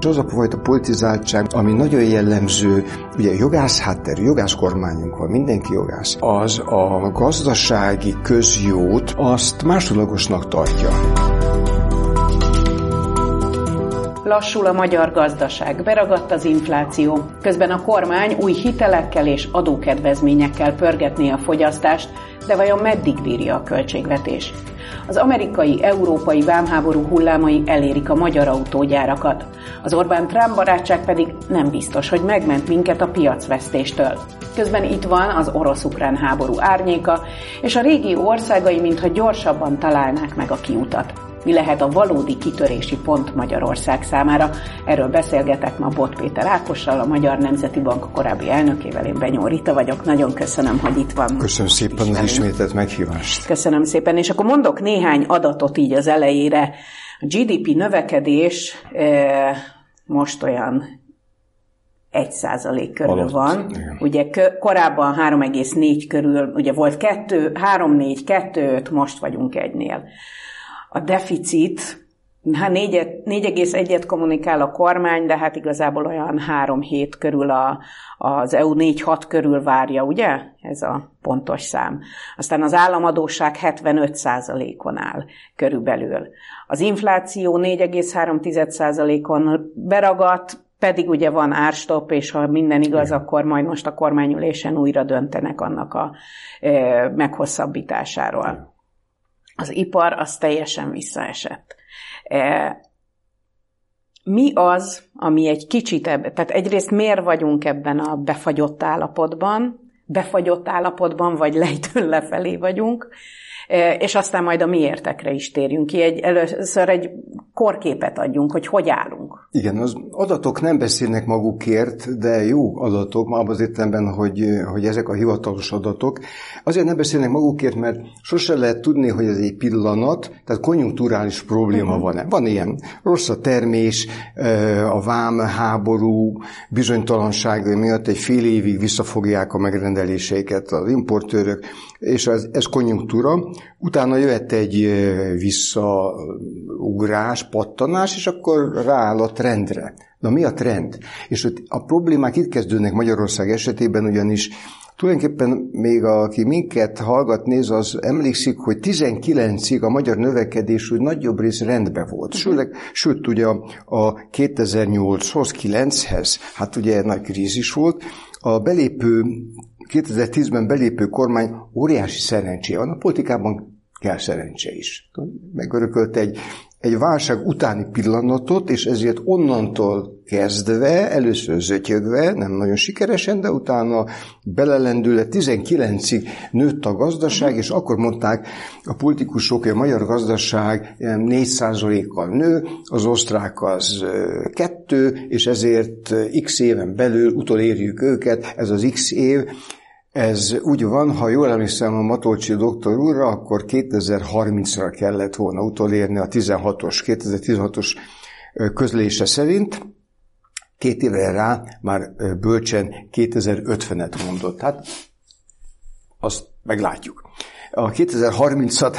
Az a fajta politizáltság, ami nagyon jellemző, ugye jogász hátterű, jogász kormányunk van, mindenki jogász, az a gazdasági közjót azt másodlagosnak tartja. Lassul a magyar gazdaság, beragadt az infláció, közben a kormány új hitelekkel és adókedvezményekkel pörgetné a fogyasztást, de vajon meddig bírja a költségvetés? Az amerikai-európai vámháború hullámai elérik a magyar autógyárakat. Az Orbán-Trump barátság pedig nem biztos, hogy megment minket a piacvesztéstől. Közben itt van az orosz-ukrán háború árnyéka, és a régió országai mintha gyorsabban találnák meg a kiutat. Mi lehet a valódi kitörési pont Magyarország számára? Erről beszélgetek ma Bot Péter Ákossal, a Magyar Nemzeti Bank korábbi elnökével. Én Benyó Rita vagyok. Nagyon köszönöm, hogy itt van. Köszönöm szépen az ismételt meghívást. Köszönöm szépen, és akkor mondok néhány adatot így az elejére. A GDP növekedés most olyan 1% körül van. Igen. Ugye korábban 3,4 körül, ugye volt 3,4-2,5, most vagyunk 1-nél. A deficit, 4,1-et kommunikál a kormány, de hát igazából olyan 3,7 körül az EU 4,6 körül várja, ugye? Ez a pontos szám. Aztán az államadósság 75%-on áll körülbelül. Az infláció 4,3%-on beragadt, pedig ugye van árstopp, és ha minden igaz, akkor majd most a kormányülésen újra döntenek annak a meghosszabbításáról. Az ipar az teljesen visszaesett. Mi az, ami egy kicsit tehát egyrészt miért vagyunk ebben a befagyott állapotban, vagy lejtőn lefelé vagyunk, és aztán majd a miértekre is térjünk ki. Először egy korképet adjunk, hogy állunk. Igen, az adatok nem beszélnek magukért, de jó adatok, abban az értelemben, hogy ezek a hivatalos adatok. Azért nem beszélnek magukért, mert sose lehet tudni, hogy ez egy pillanat, tehát konjunkturális probléma van-e. Van ilyen rossz a termés, a vámháború, bizonytalanság miatt egy fél évig visszafogják a megrendeléseiket az importőrök, és ez konjunktúra. Utána jöhet egy visszaugrás, pattanás, és akkor rááll a trendre. Na mi a trend? És a problémák itt kezdődnek Magyarország esetében, ugyanis tulajdonképpen még aki minket hallgat, néz, az emlékszik, hogy 19-ig a magyar növekedés úgy nagyobb rész rendben volt. Sőt, ugye a 2008-hoz, 9-hez, hát ugye nagy krízis volt, a 2010-ben belépő kormány óriási szerencséje van. A politikában kell szerencse is. Megörökölt egy válság utáni pillanatot, és ezért onnantól kezdve, először zötyögve, nem nagyon sikeresen, de utána belelendülve 19-ig nőtt a gazdaság, és akkor mondták a politikusok, hogy a magyar gazdaság 4%-kal nő, az osztrák az 2, és ezért x éven belül utolérjük őket, ez az x év. Ez úgy van, ha jól emlékszem a Matolcsy doktor úrra, akkor 2030-ra kellett volna utolérni a 2016-os közlése szerint. 2 évre rá már bölcsen 2050-et mondott. Hát azt meglátjuk. A 2030-at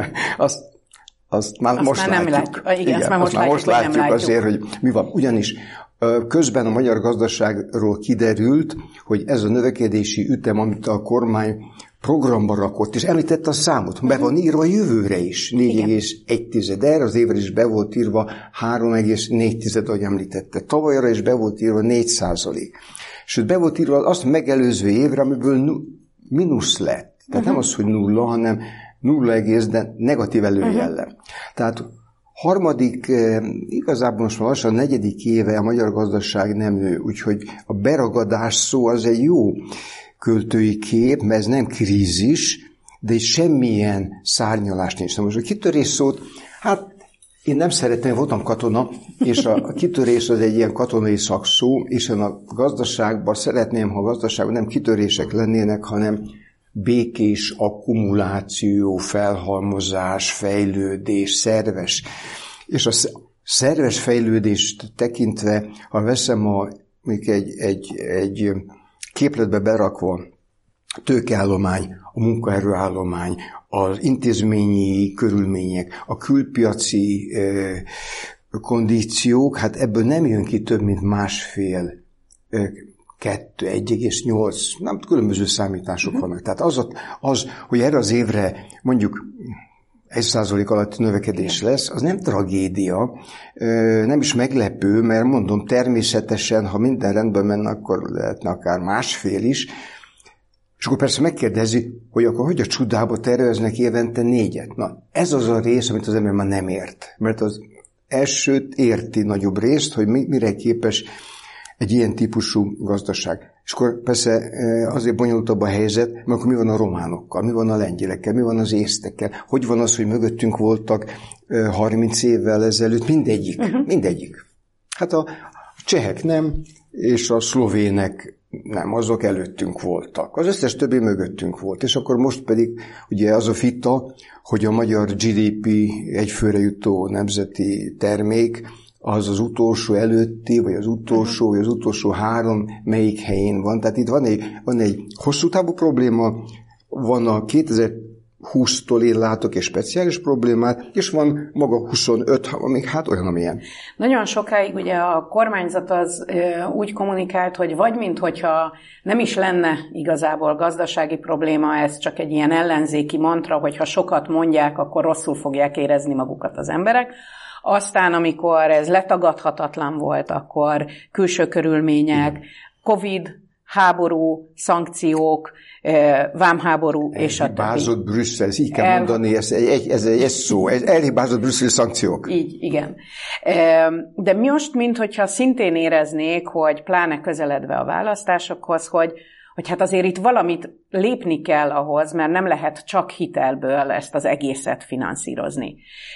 azt már most látjuk. Igen, azt már most látjuk azért, hogy mi van. Ugyanis közben a magyar gazdaságról kiderült, hogy ez a növekedési ütem, amit a kormány programba rakott, és említette a számot, be van írva jövőre is, 4,1, de erre az évre is be volt írva 3,4, ahogy említette. Tavalyra is be volt írva 4%. Sőt, be volt írva azt megelőző évre, amiből mínusz lett. Tehát nem az, hogy 0, hanem 0, de negatív előjellel. Tehát harmadik, igazából most már lassan 4. éve a magyar gazdaság nem nő, úgyhogy a beragadás szó az egy jó költői kép, mert ez nem krízis, de semmilyen szárnyalás nincs. Most a kitörés szót, hát én nem szeretem, voltam katona, és a kitörés az egy ilyen katonai szakszó, és a gazdaságban szeretném, ha a gazdaságban nem kitörések lennének, hanem békés akkumuláció, felhalmozás, fejlődés, szerves. És a szerves fejlődést tekintve, ha veszem egy képletbe berakva tőkeállomány, a munkaerőállomány, az intézményi körülmények, a külpiaci kondíciók, hát ebből nem jön ki több, mint 1,8, nem különböző számítások vannak. Tehát az, hogy erre az évre mondjuk 1% alatti növekedés lesz, az nem tragédia, nem is meglepő, mert mondom, természetesen, ha minden rendben menne, akkor lehetne akár 1,5 is. És akkor persze megkérdezi, hogy akkor hogy a csodába terveznek évente 4-et. Na, ez az a rész, amit az ember már nem ért. Mert az elsőt érti nagyobb részt, hogy mire képes egy ilyen típusú gazdaság. És akkor persze azért bonyolultabb a helyzet, mert akkor mi van a románokkal, mi van a lengyelekkel, mi van az észtekkel, hogy van az, hogy mögöttünk voltak 30 évvel ezelőtt, mindegyik. Hát a csehek nem, és a szlovének nem, azok előttünk voltak. Az összes többi mögöttünk volt. És akkor most pedig ugye az a vita, hogy a magyar GDP egyfőre jutó nemzeti termék az utolsó előtti, vagy az utolsó 3 melyik helyén van. Tehát itt van egy hosszú távú probléma, van a 2020-tól én látok egy speciális problémát, és van maga 25, amíg hát olyan, amilyen. Nagyon sokáig ugye a kormányzat az úgy kommunikált, hogy vagy minthogyha nem is lenne igazából gazdasági probléma, ez csak egy ilyen ellenzéki mantra, hogyha sokat mondják, akkor rosszul fogják érezni magukat az emberek. Aztán, amikor ez letagadhatatlan volt, akkor külső körülmények, Covid, háború, szankciók, vámháború, és a többi. Elhibázott Brüsszel, ez így kell mondani, ez egy szó, elhibázott brüsszeli szankciók. Így, igen. De most, minthogyha szintén éreznék, hogy pláne közeledve a választásokhoz, hogy hát azért itt valamit lépni kell ahhoz, mert nem lehet csak hitelből ezt az egészet finanszírozni.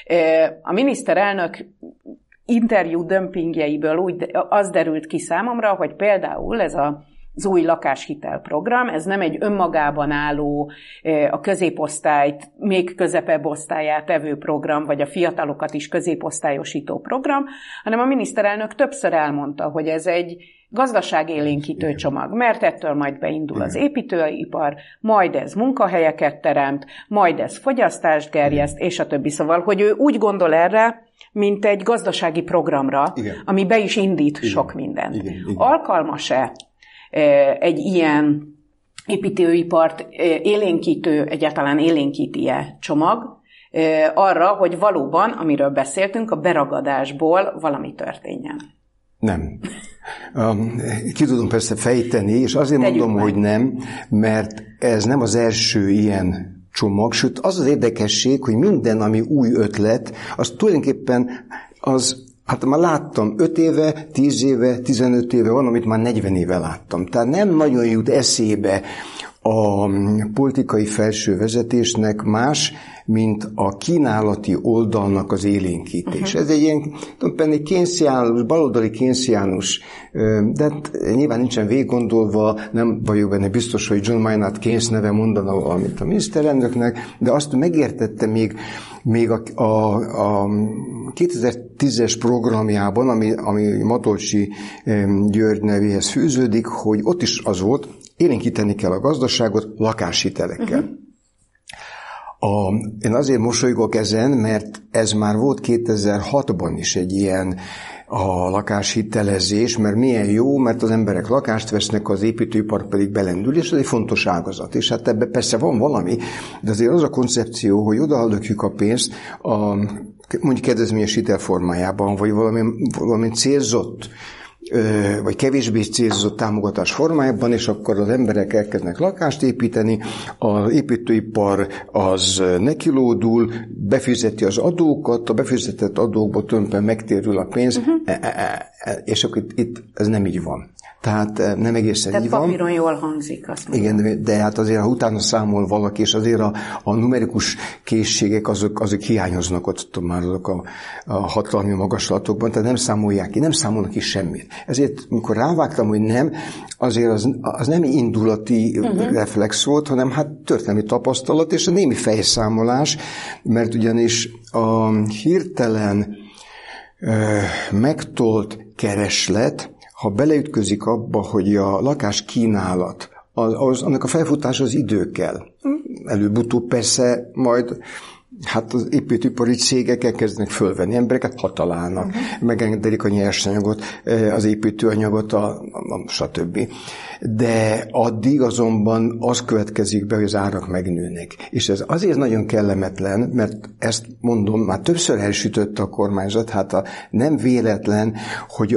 A miniszterelnök interjú dömpingjeiből az derült ki számomra, hogy például ez az új lakáshitelprogram, ez nem egy önmagában álló, a középosztályt még közepebb osztályát evő program, vagy a fiatalokat is középosztályosító program, hanem a miniszterelnök többször elmondta, hogy ez egy gazdaságélénkítő csomag, mert ettől majd beindul az építőipar, majd ez munkahelyeket teremt, majd ez fogyasztást gerjeszt, és a többi. Szóval, hogy ő úgy gondol erre, mint egy gazdasági programra, ami be is indít sok mindent. Alkalmas-e egy ilyen építőipart élénkítő, egyáltalán élénkíti-e csomag arra, hogy valóban, amiről beszéltünk, a beragadásból valami történjen? Nem. Ki tudom persze fejteni, és azért mondom, hogy nem, mert ez nem az első ilyen csomag, sőt az az érdekesség, hogy minden, ami új ötlet, az tulajdonképpen hát már láttam 5 éve, 10 éve, 15 éve, van, amit már 40 éve láttam. Tehát nem nagyon jut eszébe a politikai felső vezetésnek más, mint a kínálati oldalnak az élénkítés. Ez egy ilyen, egy kénsziánus, baloldali kénsziánus, de nyilván nincsen végiggondolva, nem vagyok benne biztos, hogy John Maynard Keynes neve mondana valamit a miniszterelnöknek, de azt megértette még a 2010-es programjában, ami Matolcsy György nevéhez fűződik, hogy ott is az volt, élénkíteni kell a gazdaságot lakáshitelekkel. Én azért mosolygok ezen, mert ez már volt 2006-ban is egy ilyen a lakáshitelezés, mert milyen jó, mert az emberek lakást vesznek, az építőipar pedig belendül, és ez egy fontos ágazat. És hát ebben persze van valami, de azért az a koncepció, hogy odalökjük a pénzt mondjuk kedvezményes hitel formájában, vagy valami célzott, vagy kevésbé célzott támogatás formájában, és akkor az emberek elkezdenek lakást építeni, az építőipar az nekilódul, befizeti az adókat, a befizetett adókból tulajdonképpen megtérül a pénz, és akkor itt ez nem így van. Tehát nem egészen így van. Tehát papíron jól hangzik, azt mondom. Igen, de hát azért, ha utána számol valaki, és azért a numerikus készségek, azok hiányoznak ott már azok a hatalmi magaslatokban, tehát nem számolják ki, nem számolnak ki semmit. Ezért, amikor rávágtam, hogy nem, azért az nem indulati reflex volt, hanem hát történelmi tapasztalat, és a némi fejszámolás, mert ugyanis a hirtelen megtolt kereslet, ha beleütközik abba, hogy a lakáskínálat, annak a felfutása az idő kell. Előbb-utóbb persze majd Hát az építőipari cégek elkezdenek fölvenni embereket, ha találnak, megengedik a nyersanyagot, az építőanyagot, stb. De addig azonban az következik be, hogy az árak megnőnek. És ez azért nagyon kellemetlen, mert ezt mondom, már többször elsütötte a kormányzat, hát nem véletlen, hogy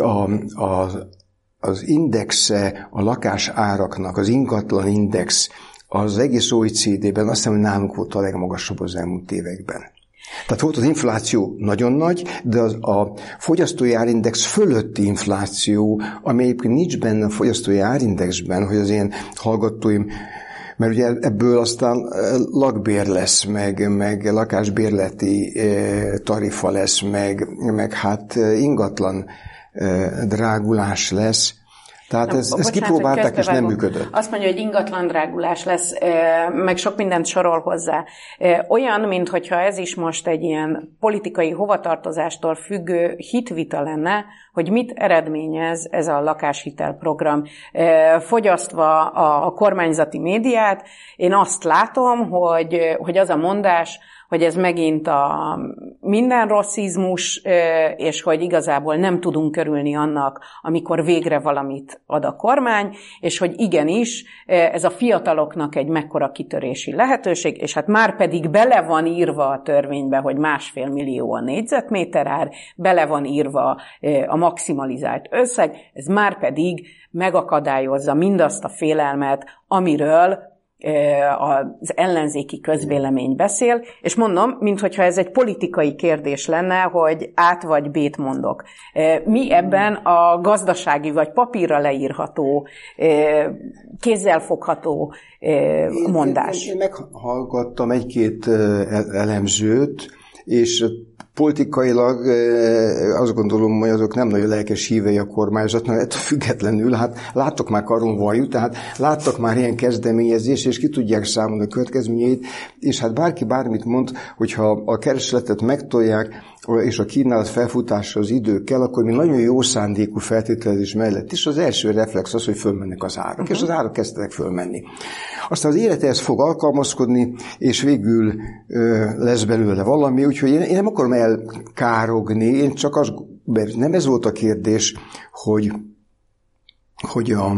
az indexe a lakás áraknak, az ingatlan index, az egész OECD-ben azt hiszem, hogy nálunk volt a legmagasabb az elmúlt években. Tehát volt az infláció nagyon nagy, de a fogyasztói árindex fölötti infláció, ami egyébként nincs benne a fogyasztói árindexben, hogy az én hallgatóim, mert ugye ebből aztán lakbér lesz, meg lakásbérleti tarifa lesz, meg hát ingatlan drágulás lesz. Tehát ezt kipróbálták, és nem működött. Azt mondja, hogy ingatlan drágulás lesz, meg sok mindent sorol hozzá. Olyan, mintha ez is most egy ilyen politikai hovatartozástól függő hitvita lenne, hogy mit eredményez ez a lakáshitelprogram. Fogyasztva a kormányzati médiát, én azt látom, hogy az a mondás, hogy ez megint a minden rasszizmus, és hogy igazából nem tudunk örülni annak, amikor végre valamit ad a kormány, és hogy igenis, ez a fiataloknak egy mekkora kitörési lehetőség, és hát már pedig bele van írva a törvénybe, hogy 1,5 millió a négyzetméter ár, bele van írva a maximalizált összeg, ez már pedig megakadályozza mindazt a félelmet, amiről az ellenzéki közvélemény beszél, és mondom, minthogyha ez egy politikai kérdés lenne, hogy át vagy bét mondok. Mi ebben a gazdasági vagy papírra leírható, kézzelfogható mondás? Én meghallgattam egy-két elemzőt, és politikailag azt gondolom, hogy azok nem nagyon lelkes hívei a kormányzatnak, ettől függetlenül, hát láttok már karonvajú, tehát láttak már ilyen kezdeményezést, és ki tudják számolni a következményeit, és hát bárki bármit mond, hogyha a keresletet megtolják, és a kínálat felfutása az idő kell, akkor mi nagyon jó szándékú feltételezés mellett is az első reflex az, hogy fölmennek az árak, és az árak kezdtek fölmenni. Aztán az élet ehhez fog alkalmazkodni, és végül lesz belőle valami, úgyhogy én nem akarom elkárogni, én csak az, nem ez volt a kérdés, hogy a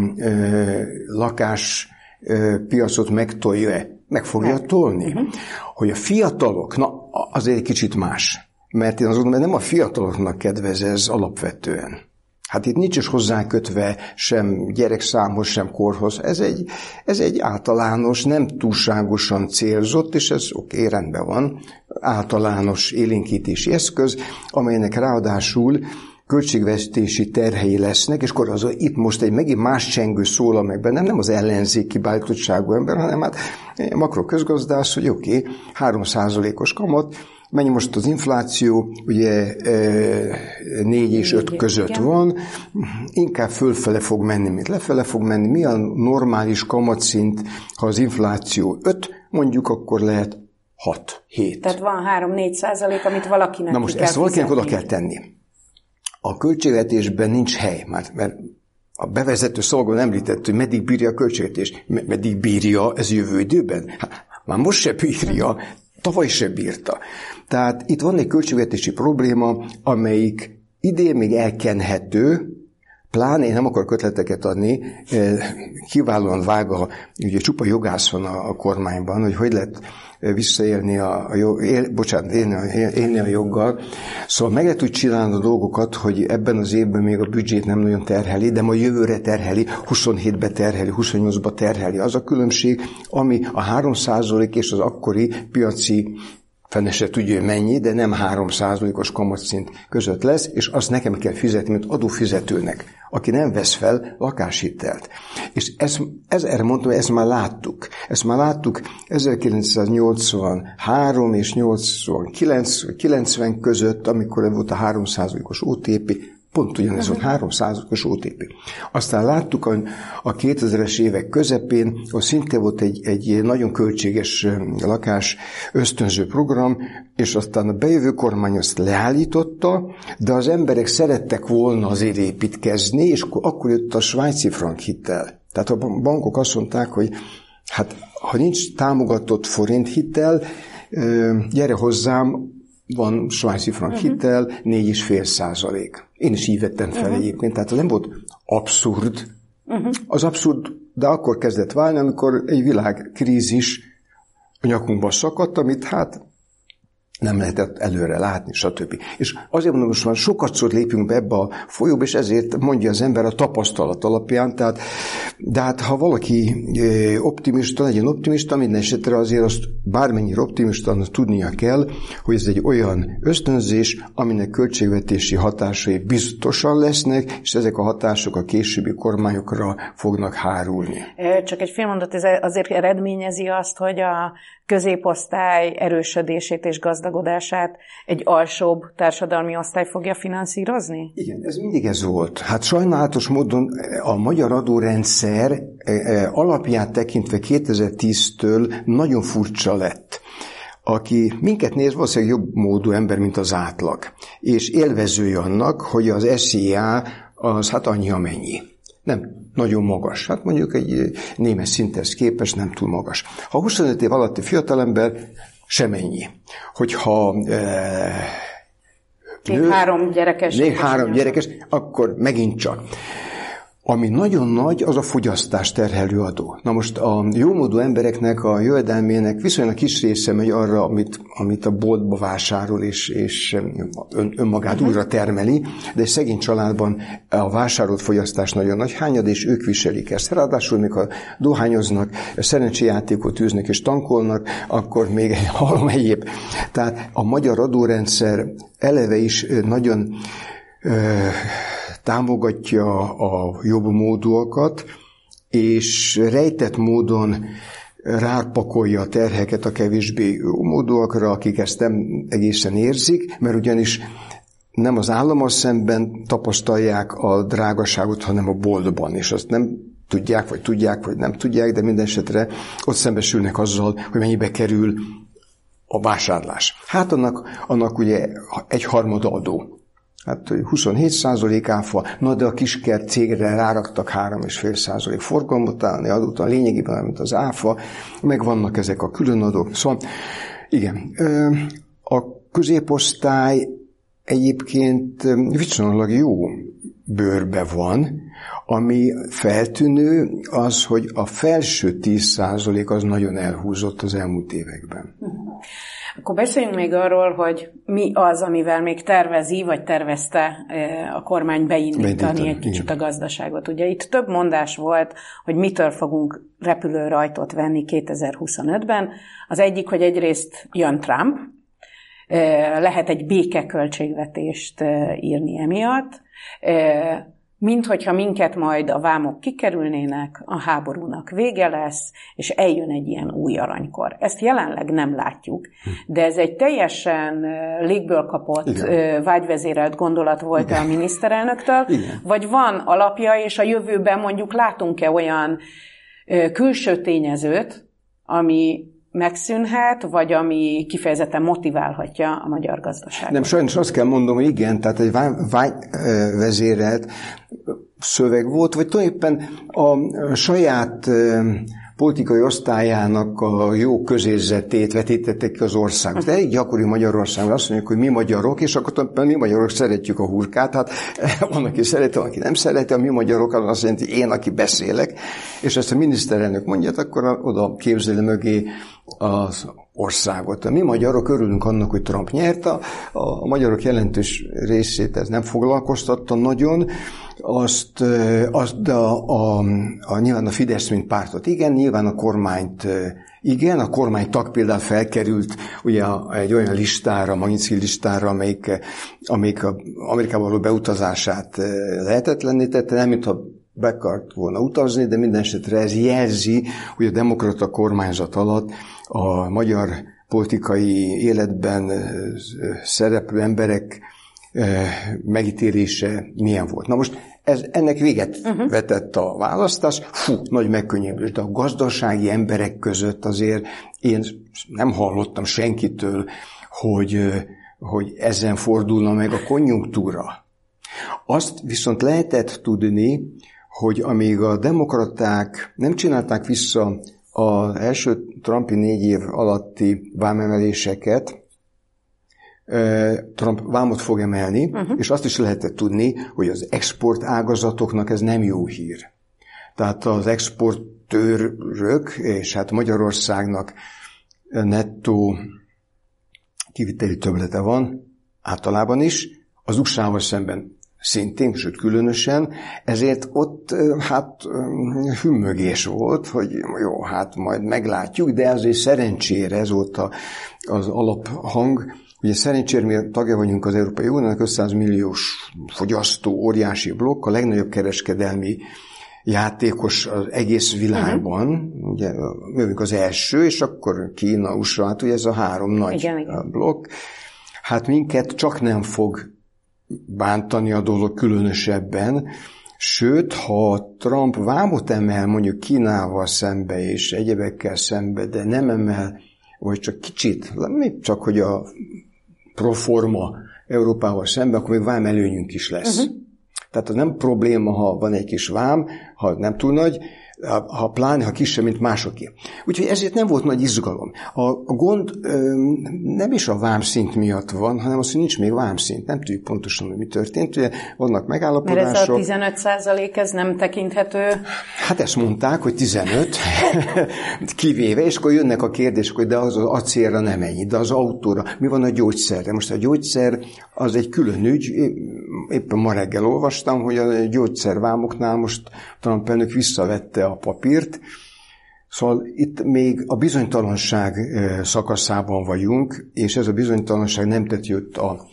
lakáspiacot megtolja-e, meg fogja tolni. Hogy a fiatalok, azért egy kicsit más. Mert én azt gondolom, hogy nem a fiataloknak kedvez ez alapvetően. Hát itt nincs is hozzákötve sem gyerekszámhoz, sem korhoz. Ez egy általános, nem túlságosan célzott, és ez oké, rendben van, általános élénkítési eszköz, amelynek ráadásul költségvetési terhei lesznek, és akkor itt most egy megint más csengő szólal meg bennem, nem az ellenzéki beállítottságú ember, hanem hát makroközgazdász, hogy oké, 3%-os kamat, mennyi most az infláció, ugye 4 és 5 között van, inkább fölfele fog menni, mint lefele fog menni. Mi a normális kamatszint, ha az infláció 5, mondjuk akkor lehet 6-7. Tehát van 3-4%, amit valakinek Na most ezt valakinek oda kell tenni. A költségvetésben nincs hely, mert a bevezető szolgáló említett, hogy meddig bírja a költségvetés. Meddig bírja ez jövő időben? Hát, már most se bírja, tavaly se bírta. Tehát itt van egy költségvetési probléma, amelyik idén még elkenhető, pláne én nem akarok ötleteket adni, kiválóan vág ugye csupa jogász van a kormányban, hogy lehet visszaélni élni a joggal. Szóval meg lehet úgy csinálni a dolgokat, hogy ebben az évben még a büdzsét nem nagyon terheli, de majd jövőre terheli, 27-be terheli, 28-ba terheli. Az a különbség, ami a 3% és az akkori piaci fene se tudja, mennyi, de nem 3%-os kamatszint között lesz, és azt nekem kell fizetni, mint adófizetőnek, aki nem vesz fel lakáshitelt. És erre mondtam, hogy ezt már láttuk. Ezt már láttuk 1983 és 90 között, amikor volt a 3%-os OTP, pont ugyanez volt 3%-os OTP. Aztán láttuk a 2000-es évek közepén, hogy szinte volt egy nagyon költséges lakás ösztönző program, és aztán a bejövő kormány azt leállította, de az emberek szerettek volna azért építkezni, és akkor jött a svájci frank hitel. Tehát a bankok azt mondták, hogy hát ha nincs támogatott forint hitel, gyere hozzám, van svájci frank hitel, 4,5%. Én is így vettem fel egyébként, tehát az nem volt abszurd. Az abszurd, de akkor kezdett válni, amikor egy világkrízis a nyakunkba szakadt, amit hát nem lehetett előre látni, stb. És azért mondom, most már sokatszor lépünk be ebbe a folyóba, és ezért mondja az ember a tapasztalat alapján, de hát ha valaki optimista, legyen optimista, minden esetre azért azt bármennyire optimista tudnia kell, hogy ez egy olyan ösztönzés, aminek költségvetési hatásai biztosan lesznek, és ezek a hatások a későbbi kormányokra fognak hárulni. Csak egy fél mondat, ez azért eredményezi azt, hogy a középosztály erősödését és gazdagodását egy alsóbb társadalmi osztály fogja finanszírozni? Igen, ez mindig ez volt. Hát sajnálatos módon a magyar adórendszer alapját tekintve 2010-től nagyon furcsa lett. Aki minket néz, valószínűleg jobb módú ember, mint az átlag. És élvezője annak, hogy az SZIA az hát annyi, amennyi. Nem nagyon magas. Hát mondjuk egy német szinthez képest nem túl magas. Ha 25 év alatti fiatalember, semennyi. Hogyha három gyerekes, akkor megint csak. Ami nagyon nagy, az a fogyasztást terhelő adó. Na most a jómódú embereknek a jövedelmének viszonylag kis része megy arra, amit a boltba vásárol, és önmagát újra termeli, de egy szegény családban a vásárolt fogyasztás nagyon nagy hányad, és ők viselik ezt. Ráadásul, mikor dohányoznak, szerencséjátékot űznek és tankolnak, akkor még egy halom egyéb. Tehát a magyar adórendszer eleve is nagyon támogatja a jobb módúakat, és rejtett módon rápakolja a terheket a kevésbé jó módúakra, akik ezt nem egészen érzik, mert ugyanis nem az állammal szemben tapasztalják a drágaságot, hanem a boltban, és azt nem tudják, vagy nem tudják, de minden esetre ott szembesülnek azzal, hogy mennyibe kerül a vásárlás. Hát annak ugye egy harmada adó. Hát 27% áfa, na de a kiskert cégre ráraktak 3,5% forgalmat állni adót, a lényegében, mint az áfa, meg vannak ezek a különadók. Szóval igen, a középosztály egyébként viszonylag jó bőrbe van, ami feltűnő az, hogy a felső 10% az nagyon elhúzott az elmúlt években. Akkor beszéljünk még arról, hogy mi az, amivel még tervezi, vagy tervezte a kormány beindítani egy kicsit a gazdaságot. Ugye itt több mondás volt, hogy mitől fogunk repülőrajtot venni 2025-ben. Az egyik, hogy egyrészt jön Trump, lehet egy békeköltségvetést írni emiatt, mint hogyha minket majd a vámok kikerülnének, a háborúnak vége lesz, és eljön egy ilyen új arranykor. Ezt jelenleg nem látjuk, de ez egy teljesen légből kapott, vágyvezérelt gondolat volt a miniszterelnöktől, vagy van alapja, és a jövőben mondjuk látunk-e olyan külső tényezőt, ami megszűnhet, vagy ami kifejezetten motiválhatja a magyar gazdaságot. Nem, sajnos azt kell mondom, hogy igen, tehát egy vágyvezérelt szöveg volt, vagy tulajdonképpen a saját politikai osztályának a jó közérzetét vetítették ki az országot. De elég gyakori Magyarországon azt mondjuk, hogy mi magyarok, és akkor mi magyarok szeretjük a hurkát, hát van, aki szereti, van, aki nem szereti, a mi magyarok az azt jelenti, én, aki beszélek, és ezt a miniszterelnök mondja, akkor oda képzeli mögé az országot. A mi magyarok örülünk annak, hogy Trump nyert, a magyarok jelentős részét ez nem foglalkoztatta nagyon, nyilván a Fidesz, mint pártot igen, nyilván a kormányt igen, a kormánytag például felkerült ugye egy olyan listára, Magnitsky listára, amelyik Amerikába való beutazását lehetetlenné tette, nem mintha be akart volna utazni, de minden esetre ez jelzi, hogy a demokrata kormányzat alatt a magyar politikai életben szereplő emberek megítélése milyen volt. Na most ennek véget vetett a választás, nagy megkönnyebbülés, de a gazdasági emberek között azért én nem hallottam senkitől, hogy ezen fordulna meg a konjunktúra. Azt viszont lehetett tudni, hogy amíg a demokraták nem csinálták vissza az első Trumpi 4 év alatti vámemeléseket Trump vámot fog emelni, és azt is lehetett tudni, hogy az export ágazatoknak ez nem jó hír. Tehát az exportőrök, és hát Magyarországnak nettó kiviteli többlete van, általában is, az USA-val szemben szintén, sőt különösen, ezért ott hát hümmögés volt, hogy jó, hát majd meglátjuk, de azért szerencsére ez volt az alaphang. Ugye szerencsére mi tagja vagyunk az Európai Uniónak, 500 milliós fogyasztó, óriási blokk, a legnagyobb kereskedelmi játékos az egész világban, ugye mi vagyunk az első, és akkor Kína, USA, hát ugye ez a 3 nagy blokk. Hát minket csak nem fog bántani a dolog különösebben, sőt, ha Trump vámot emel mondjuk Kínával szembe és egyebekkel szembe, de nem emel, vagy csak kicsit, csak hogy a proforma Európával szembe, akkor még vám előnyünk is lesz. Tehát az nem probléma, ha van egy kis vám, ha nem túl nagy, ha kisebb, mint másoké. Úgyhogy ezért nem volt nagy izgalom. A gond nem is a vámszint miatt van, hanem az, hogy nincs még vámszint. Nem tudjuk pontosan, hogy mi történt. Ugye vannak megállapodások. Mert ez a 15% ez nem tekinthető? Hát ezt mondták, hogy 15, kivéve, és akkor jönnek a kérdések, hogy de az acélra nem ennyi, de az autóra. Mi van a gyógyszerre? Most a gyógyszer az egy külön ügy. Éppen ma reggel olvastam, hogy a gyógyszervámoknál most Trump elnök visszavette a papírt. Szóval itt még a bizonytalanság szakaszában vagyunk, és ez a bizonytalanság nem tett jót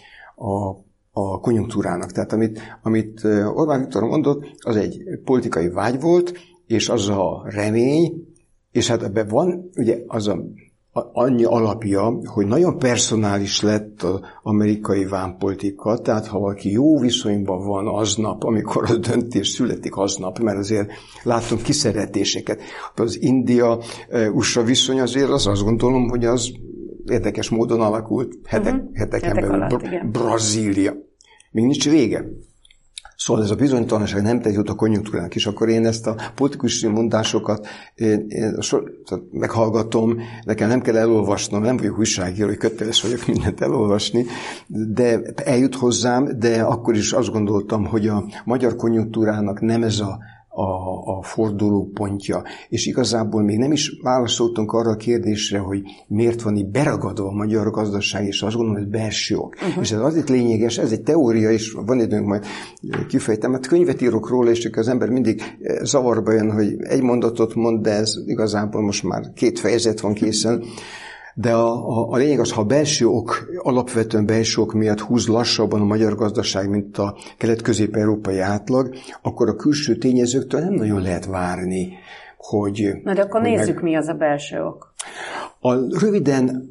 a konjunktúrának. Tehát amit Orbán Viktor mondott, az egy politikai vágy volt, és az a remény, és hát ebben van ugye az annyi alapja, hogy nagyon personális lett az amerikai vámpolitika, tehát ha valaki jó viszonyban van aznap, amikor a döntés születik aznap, mert azért látunk kiszeretéseket. Az India-USA viszony azért azt gondolom, hogy az érdekes módon alakult heteken belül. Brazília. Még nincs vége. Szóval ez a bizonytalanság nem tett jót a konjunktúrának, és akkor én ezt a politikusi mondásokat meghallgatom, nekem nem kell elolvasnom, nem vagyok újságíró, hogy köteles vagyok mindent elolvasni, de eljut hozzám, de akkor is azt gondoltam, hogy a magyar konjunktúrának nem ez a fordulópontja, és igazából még nem is válaszoltunk arra a kérdésre, hogy miért van így beragadva a magyar gazdaság, és azt gondolom, hogy belső ok. És ez azért lényeges, ez egy teória, és van időnk, majd kifejtem, hát könyvet írok róla, és csak az ember mindig zavarba jön, hogy egy mondatot mond, de ez igazából most már 2 fejezet van készen. De a lényeg az, ha a belső ok, alapvetően belső ok miatt húz lassabban a magyar gazdaság, mint a kelet-közép-európai átlag, akkor a külső tényezőktől nem nagyon lehet várni, hogy... Na de akkor nézzük, mi az a belső ok. Röviden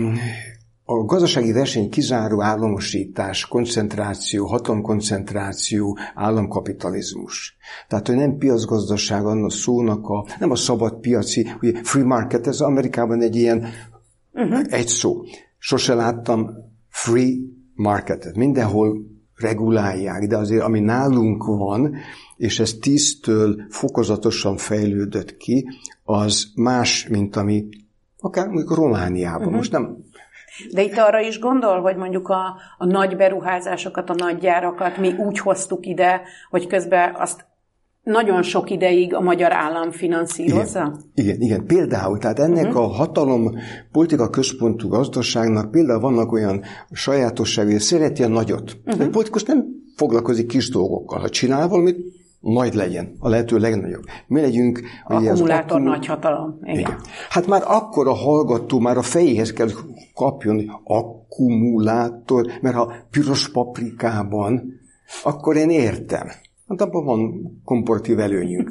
a gazdasági verseny kizáró államosítás, koncentráció, hatalomkoncentráció, államkapitalizmus. Tehát, hogy nem piacgazdaság annak szónak, nem a szabad piaci, ugye free market, ez Amerikában egy ilyen egy szó. Sose láttam free marketet. Mindenhol regulálják, de azért ami nálunk van, és ez 10-től fokozatosan fejlődött ki, az más, mint ami akár mondjuk Romániában. Most nem... De itt arra is gondol, hogy mondjuk a nagy beruházásokat, a nagy gyárakat mi úgy hoztuk ide, hogy közben azt nagyon sok ideig a magyar állam finanszírozza? Igen. Például, tehát ennek a hatalom politika központú gazdaságnak például vannak olyan sajátosságai, hogy szereti a nagyot. Egy politikus nem foglalkozik kis dolgokkal. Ha csinál valamit, nagy legyen, a lehető legnagyobb. Mi legyünk... Akkumulátor nagy hatalom. Igen. Hát már akkor a hallgató már a fejéhez kell kapjon akkumulátor, mert ha piros paprikában, akkor én értem. Hát abban van komparatív előnyünk.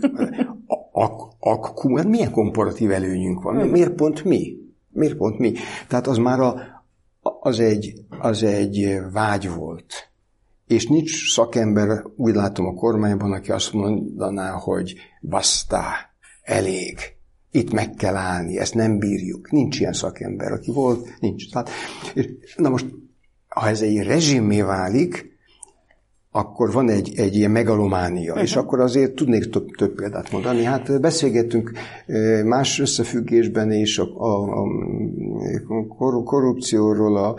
Milyen komparatív előnyünk van? Miért pont mi? Tehát az már az egy vágy volt. És nincs szakember, úgy látom a kormányban, aki azt mondaná, hogy basta, elég, itt meg kell állni, ezt nem bírjuk. Nincs ilyen szakember, aki volt, nincs. Tehát, na most, ha ez egy rezsimmé válik, akkor van egy ilyen megalománia, és akkor azért tudnék több példát mondani. Hát beszélgettünk más összefüggésben is a korrupcióról,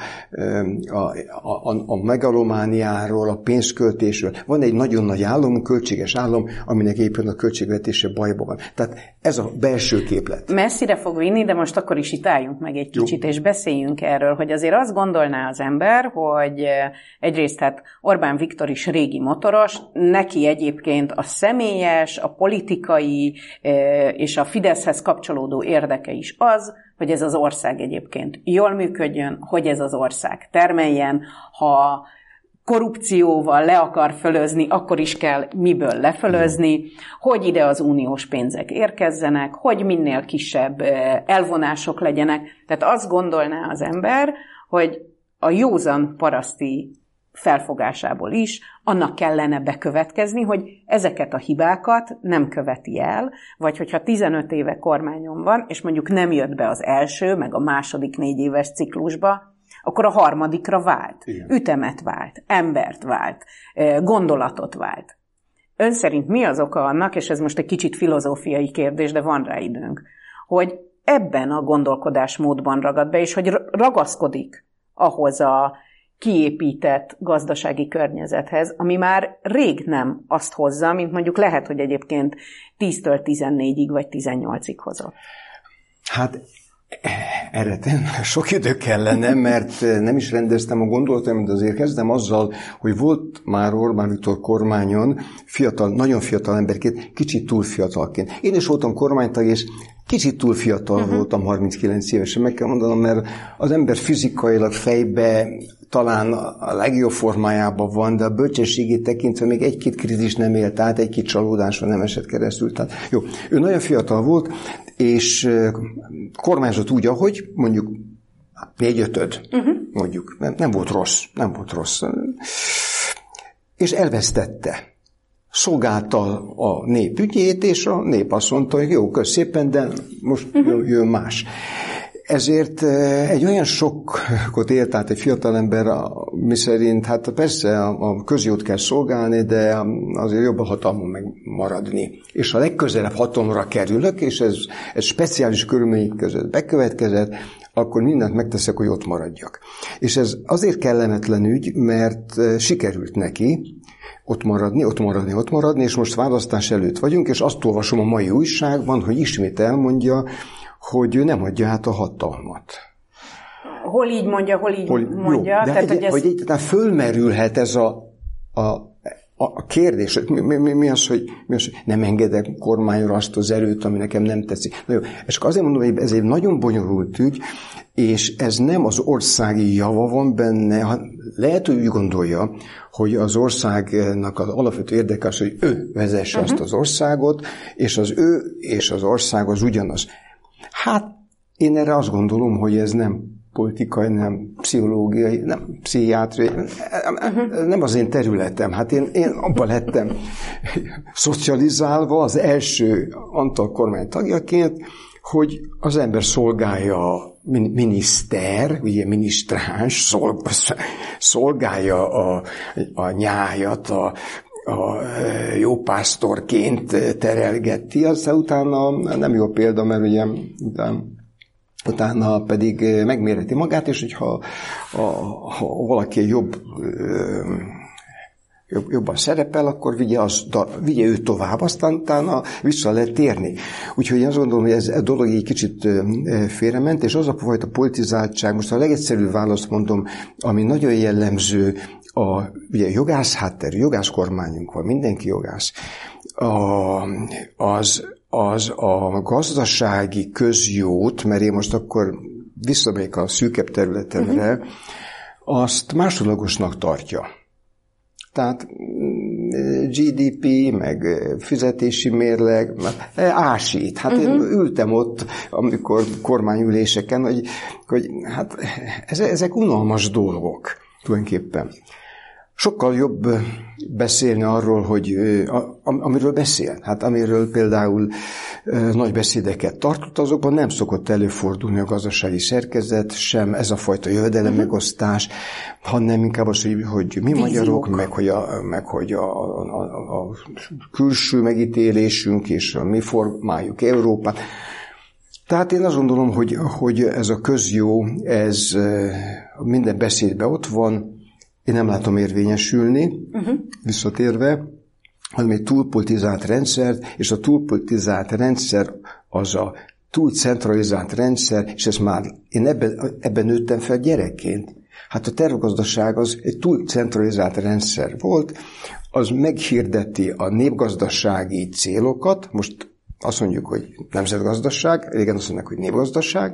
a megalomániáról, a pénzköltésről. Van egy nagyon nagy állam, költséges állam, aminek éppen a költségvetése bajban van. Tehát ez a belső képlet. Messzire fog vinni, de most akkor is itt álljunk meg egy kicsit, és beszéljünk erről, hogy azért azt gondolná az ember, hogy egyrészt hát Orbán Viktor is régi motoros, neki egyébként a személyes, a politikai és a Fideszhez kapcsolódó érdeke is az, hogy ez az ország egyébként jól működjön, hogy ez az ország termeljen, ha korrupcióval le akar fölözni, akkor is kell miből lefölözni, hogy ide az uniós pénzek érkezzenek, hogy minél kisebb elvonások legyenek. Tehát azt gondolná az ember, hogy a józan paraszti felfogásából is annak kellene bekövetkezni, hogy ezeket a hibákat nem követi el, vagy hogyha 15 éve kormányon van, és mondjuk nem jött be az első, meg a második 4 éves ciklusba, akkor a harmadikra vált. Igen. Ütemet vált, embert vált, gondolatot vált. Ön szerint mi az oka annak, és ez most egy kicsit filozófiai kérdés, de van rá időnk, hogy ebben a gondolkodásmódban ragad be, és hogy ragaszkodik ahhoz a kiépített gazdasági környezethez, ami már rég nem azt hozza, mint mondjuk lehet, hogy egyébként 10-től 14-ig vagy 18-ig hozott. Hát erre sok idő kellene, mert nem is rendeztem a gondolatom, de azért kezdem azzal, hogy volt már Orbán Viktor kormányon fiatal, nagyon fiatal emberként, kicsit túl fiatalként. Én is voltam kormánytag, és kicsit túl fiatal voltam, 39 évesen, meg kell mondanom, mert az ember fizikailag fejbe talán a legjobb formájában van, de a bölcsességét tekintve még egy-két krízis nem élt át, egy-két csalódáson nem esett keresztül. Tehát, jó, ő nagyon fiatal volt, és kormányzott úgy, ahogy mondjuk 4/5, mondjuk. Nem volt rossz. És elvesztette. Szolgálta a nép ügyét, és a nép azt mondta, hogy jó, kösz szépen, de most jön más. Ezért egy olyan sokkot élt át egy fiatalember, miszerint hát persze a közjót kell szolgálni, de azért jobb a hatalmon megmaradni. És ha legközelebb hatalomra kerülök, és ez speciális körülmények között bekövetkezett, akkor mindent megteszek, hogy ott maradjak. És ez azért kellemetlen ügy, mert sikerült neki ott maradni, és most választás előtt vagyunk, és azt olvasom a mai újságban, hogy ismét elmondja, hogy ő nem adja át a hatalmat. Hol így mondja? Jó, de tehát fölmerülhet ez a kérdés, mi az, hogy nem engedek kormányra azt az erőt, ami nekem nem tetszik. Na jó, és azért mondom, hogy ez egy nagyon bonyolult ügy, és ez nem az országi java van benne, lehet, hogy úgy gondolja, hogy az országnak az alapvető érdeke az, hogy ő vezesse azt az országot, és az ő és az ország az ugyanaz. Hát én erre azt gondolom, hogy ez nem politikai, nem pszichológiai, nem pszichiátriai, nem az én területem. Hát én abban lettem szocializálva az első Antal kormány tagjaként, hogy az ember szolgálja a miniszter, ugye minisztráns, szolgálja a nyájat, a jópásztorként terelgeti, aztán utána nem jó példa, mert ugye utána pedig megmérheti magát, és hogyha valaki jobban szerepel, akkor vigye őt tovább, aztán utána vissza lehet térni. Úgyhogy én azt gondolom, hogy ez a dolog egy kicsit félrement, és az a fajta politizáltság, most a legegyszerűbb választ mondom, ami nagyon jellemző, ugye jogász hátterű, jogász kormányunk van, mindenki jogász, az a gazdasági közjót, mert én most akkor visszamegyek a szűkebb területemre, azt másodlagosnak tartja. Tehát GDP, meg fizetési mérleg, ásít. Hát én ültem ott, amikor kormányüléseken, hogy hát ezek unalmas dolgok tulajdonképpen. Sokkal jobb beszélni arról, hogy amiről beszél. Hát amiről például nagy beszédeket tartott, azokban nem szokott előfordulni a gazdasági szerkezet, sem ez a fajta jövedelem megosztás, hanem inkább az, hogy mi magyarok, meg hogy a külső megítélésünk, és mi formáljuk Európát. Tehát én azt gondolom, hogy ez a közjó, ez minden beszédben ott van, én nem látom érvényesülni, visszatérve, hanem egy túlpolitizált rendszer, és a túlpolitizált rendszer az a túlcentralizált rendszer, és ez már, én ebben nőttem fel gyerekként. Hát a tervgazdaság az egy túlcentralizált rendszer volt, az meghirdeti a népgazdasági célokat, most azt mondjuk, hogy nemzetgazdaság, régen azt mondják, hogy népgazdaság,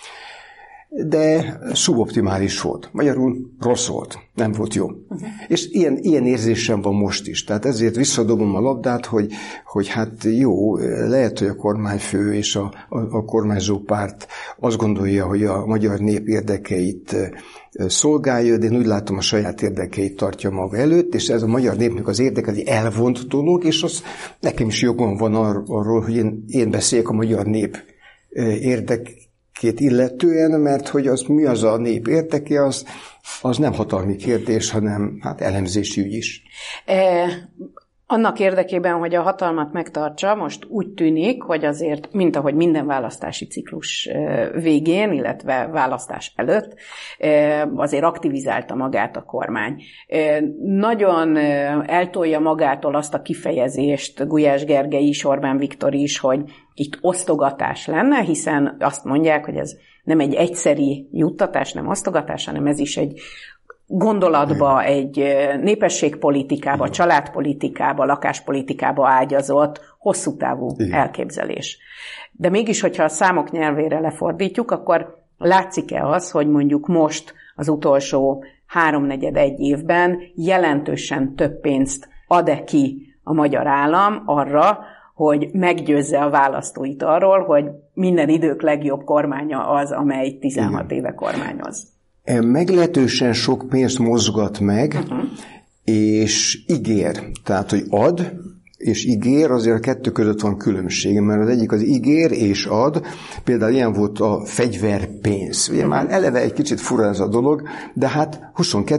de szuboptimális volt. Magyarul rossz volt, nem volt jó. És ilyen érzésem van most is. Tehát ezért visszadobom a labdát, hogy hát jó, lehet, hogy a kormányfő és a kormányzó párt azt gondolja, hogy a magyar nép érdekeit szolgálja, de én úgy látom, a saját érdekeit tartja maga előtt, és ez a magyar népnek az érdeke egy elvont dolog, és az nekem is jogom van arról, hogy én beszéljek a magyar nép érdekét illetően, mert hogy az mi az a nép érdeke, az nem hatalmi kérdés, hanem hát elemzési ügy is. Annak érdekében, hogy a hatalmat megtartsa, most úgy tűnik, hogy azért, mint ahogy minden választási ciklus végén, illetve választás előtt, azért aktivizálta magát a kormány. Nagyon eltolja magától azt a kifejezést Gulyás Gergely is, Orbán Viktor is, hogy itt osztogatás lenne, hiszen azt mondják, hogy ez nem egy egyszeri juttatás, nem osztogatás, hanem ez is egy gondolatba, egy népességpolitikába, családpolitikába, lakáspolitikába ágyazott, hosszú távú elképzelés. De mégis, hogyha a számok nyelvére lefordítjuk, akkor látszik-e az, hogy mondjuk most az utolsó 3-4 évben jelentősen több pénzt ad-e ki a magyar állam arra, hogy meggyőzze a választóit arról, hogy minden idők legjobb kormánya az, amely 16 éve kormányoz. Meglehetősen sok pénzt mozgat meg, és ígér. Tehát, hogy ad és ígér, azért a kettő között van különbség, mert az egyik az ígér és ad, például ilyen volt a fegyverpénz. Ugye már eleve egy kicsit fura ez a dolog, de hát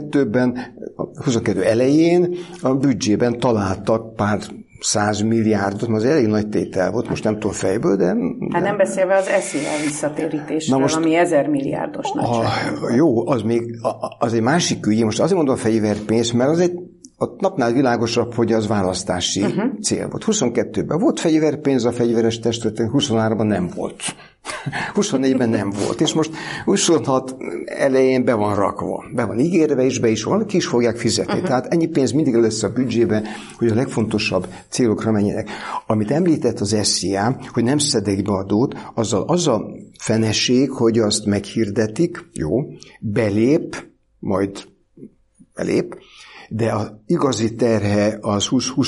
22 elején a büdzsében találtak pár 100 milliárdot, az elég nagy tétel volt, most nem tudom fejből, de... Hát nem beszélve az SZIA visszatérítésről, ami 1000 milliárdos nagyságú. Jó, az egy másik ügy, most azért mondom a fegyverpénz, mert az a napnál világosabb, hogy az választási cél volt. 22-ben volt fegyverpénz, a fegyveres testületnek 23-ban nem volt. 24-ben nem volt, és most 26 elején be van rakva, be van ígérve, és be is van, ki is fogják fizetni. Tehát ennyi pénz mindig lesz a büdzsébe, hogy a legfontosabb célokra menjenek. Amit említett az SZIA, hogy nem szedek be adót, az a fenesség, hogy azt meghirdetik, jó, belép, de az igazi terhe az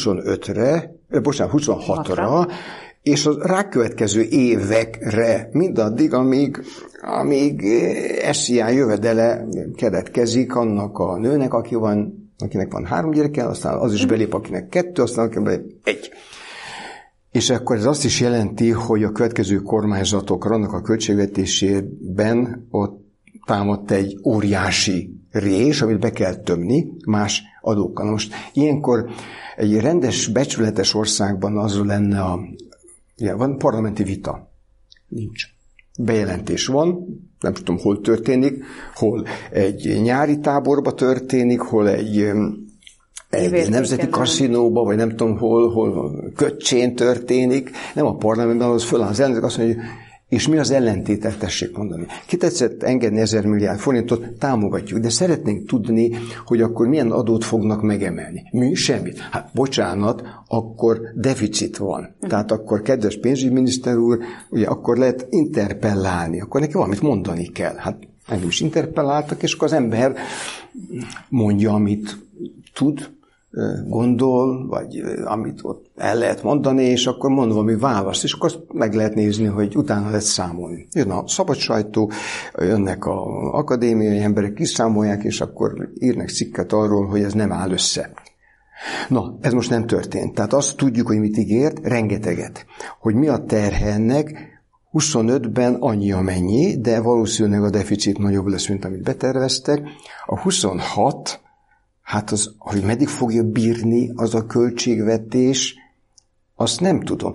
26-ra, és a rákövetkező évekre, mindaddig, amíg SZIA jövedele keletkezik annak a nőnek, akinek van 3 gyereke, aztán az is belép, akinek 2, aztán akinek belép 1. És akkor ez azt is jelenti, hogy a következő kormányzatokra, annak a költségvetésében ott támadt egy óriási rés, amit be kell tömni más adókkal. Most ilyenkor egy rendes, becsületes országban az lenne van parlamenti vita. Nincs. Bejelentés van, nem tudom, hol történik, hol egy nyári táborba történik, hol egy nemzeti kaszinóba, vagy nem tudom, hol Köcsén történik. Nem a parlamentben, az föláll az ellenzék, azt mondja, hogy és mi az ellentétet, tessék mondani. Ki tetszett engedni 1000 milliárd forintot, támogatjuk, de szeretnénk tudni, hogy akkor milyen adót fognak megemelni. Mi? Semmit. Hát bocsánat, akkor deficit van. Tehát akkor, kedves pénzügyminiszter úr, ugye akkor lehet interpellálni, akkor neki valamit mondani kell. Hát engem is interpelláltak, és akkor az ember mondja, amit tud, gondol, vagy amit ott el lehet mondani, és akkor mond valami választ, és akkor azt meg lehet nézni, hogy utána lehet számolni. Jön a szabad sajtó, jönnek az akadémiai emberek, kiszámolják, és akkor írnak cikket arról, hogy ez nem áll össze. Na, ez most nem történt. Tehát azt tudjuk, hogy mit ígért, rengeteget. Hogy mi a terhe ennek, 25-ben annyi amennyi, de valószínűleg a deficit nagyobb lesz, mint amit beterveztek. A 26, hát az, hogy meddig fogja bírni az a költségvetés, azt nem tudom.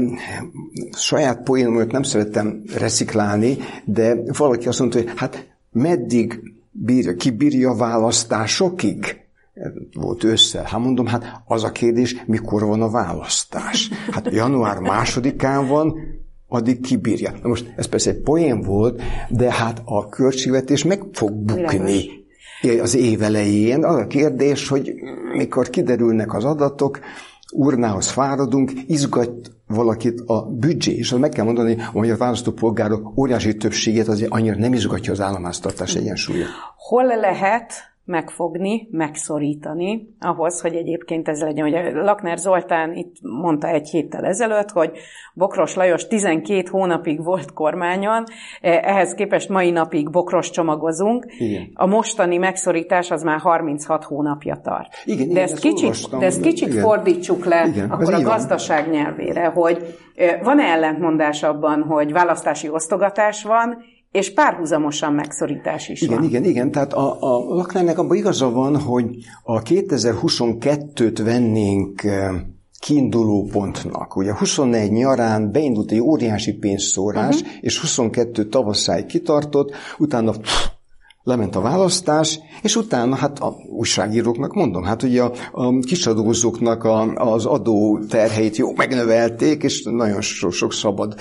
Saját poénomat nem szerettem resziklálni, de valaki azt mondta, hogy hát meddig bírja, ki bírja a választásokig? Volt ősszel. Hát mondom, hát az a kérdés, mikor van a választás? Hát január 2-án van, addig kibírja. Na most ez persze egy poén volt, de hát a költségvetés meg fog bukni az év elején. Az a kérdés, hogy mikor kiderülnek az adatok, urnához fáradunk, izgat valakit a büdzsé, és azt meg kell mondani, hogy a választópolgárok óriási többségét azért annyira nem izgatja az államháztartás egyensúlya. Hol lehet megfogni, megszorítani ahhoz, hogy egyébként ez legyen. Ugye Lakner Zoltán itt mondta egy héttel ezelőtt, hogy Bokros Lajos 12 hónapig volt kormányon, ehhez képest mai napig Bokros csomagozunk. Igen. A mostani megszorítás az már 36 hónapja tart. Igen, de ezt kicsit fordítsuk le akkor a gazdaság nyelvére, hogy van-e ellentmondás abban, hogy választási osztogatás van, és párhuzamosan megszorítás is van. Igen. Tehát a Laknernek abban igaza van, hogy a 2022-t vennénk kiinduló pontnak. Ugye 21 nyarán beindult egy óriási pénzszórás, és 22 tavaszáig kitartott, utána lement a választás, és utána hát a újságíróknak mondom, hát ugye a kisadózóknak az adó terheit jó megnövelték, és nagyon sok szabad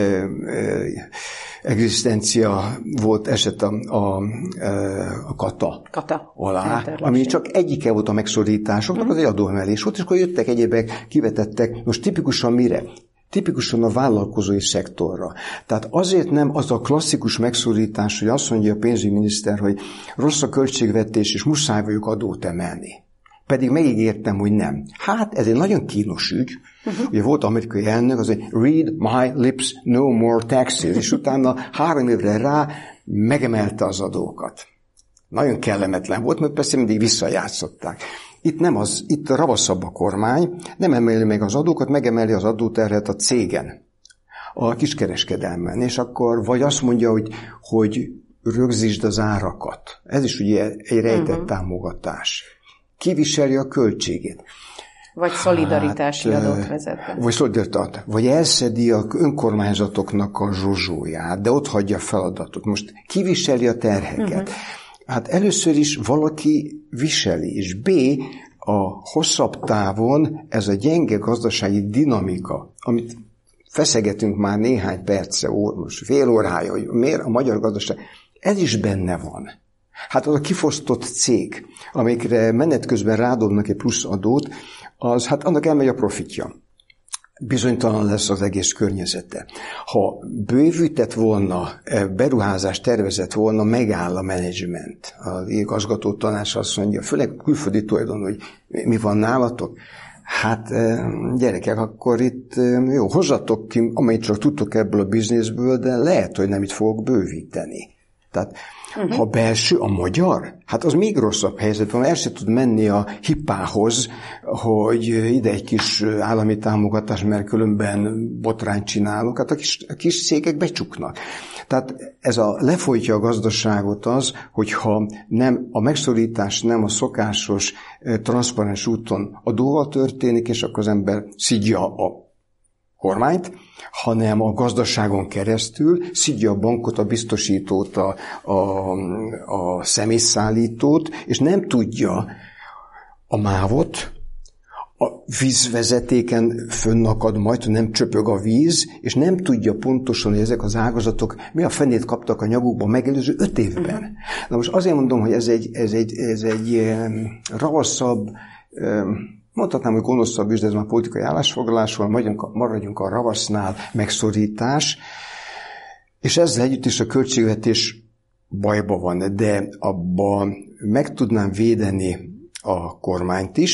egzisztencia volt eset a kata alá, ami csak egyike volt a megszorításoknak, az egy adóemelés volt, és akkor jöttek egyébek, kivetettek, most tipikusan mire? Tipikusan a vállalkozói szektorra. Tehát azért nem az a klasszikus megszorítás, hogy azt mondja a pénzügyminiszter, hogy rossz a költségvetés, és muszáj vagyok adót emelni. Pedig megígértem, hogy nem. Hát ez egy nagyon kínos ügy. Ugye volt amerikai elnök, az, hogy read my lips, no more taxes, és utána 3 évre rá megemelte az adókat. Nagyon kellemetlen volt, mert persze mindig visszajátszották. Itt ravaszabb a kormány, nem emeli meg az adókat, megemeli az adóterhet a cégen, a kiskereskedelmen, és akkor vagy azt mondja, hogy rögzítsd az árakat. Ez is ugye egy rejtett támogatás. Kiviseli a költségét. Vagy szolidaritási adót vezet be. Vagy elszedi a önkormányzatoknak a zsuzsóját, de ott hagyja a feladatot. Most kiviseli a terheket. Hát először is valaki viseli, és B, a hosszabb távon ez a gyenge gazdasági dinamika, amit feszegetünk már néhány perce, most fél órája, hogy miért a magyar gazdaság, ez is benne van. Hát az a kifosztott cég, amikre menet közben rádobnak egy plusz adót, az hát annak elmegy a profitja. Bizonytalan lesz az egész környezete. Ha bővített volna, beruházást tervezett volna, megáll a menedzsment. Az igazgató tanács azt mondja, főleg külföldi tulajdon, hogy mi van nálatok. Hát gyerekek, akkor itt jó, hozzatok ki, amennyit csak tudtok ebből a bizniszből, de lehet, hogy nem itt fogok bővíteni. Tehát ha belső, a magyar, hát az még rosszabb helyzetben, el se tud menni a hipához, hogy ide egy kis állami támogatás, mert különben botrányt csinálunk, hát a kis cégek becsuknak. Tehát ez lefolytja a gazdaságot az, hogyha nem, a megszorítás nem a szokásos, transzparens úton adóval történik, és akkor az ember szidja a kormányt, hanem a gazdaságon keresztül szidja a bankot, a biztosítót, a személyszállítót, és nem tudja a mávot, a vízvezetéken fönnakad majd, hogy nem csöpög a víz, és nem tudja pontosan, hogy ezek az ágazatok mi a fenét kaptak a nyakukba megelőző 5 évben. Na most azért mondom, hogy ez egy ravaszabb, mondhatnám, hogy gonoszabb is, de ez már politikai állásfoglalásról, maradjunk a ravasznál, megszorítás, és ezzel együtt is a költségvetés bajba van, de abban meg tudnám védeni a kormányt is,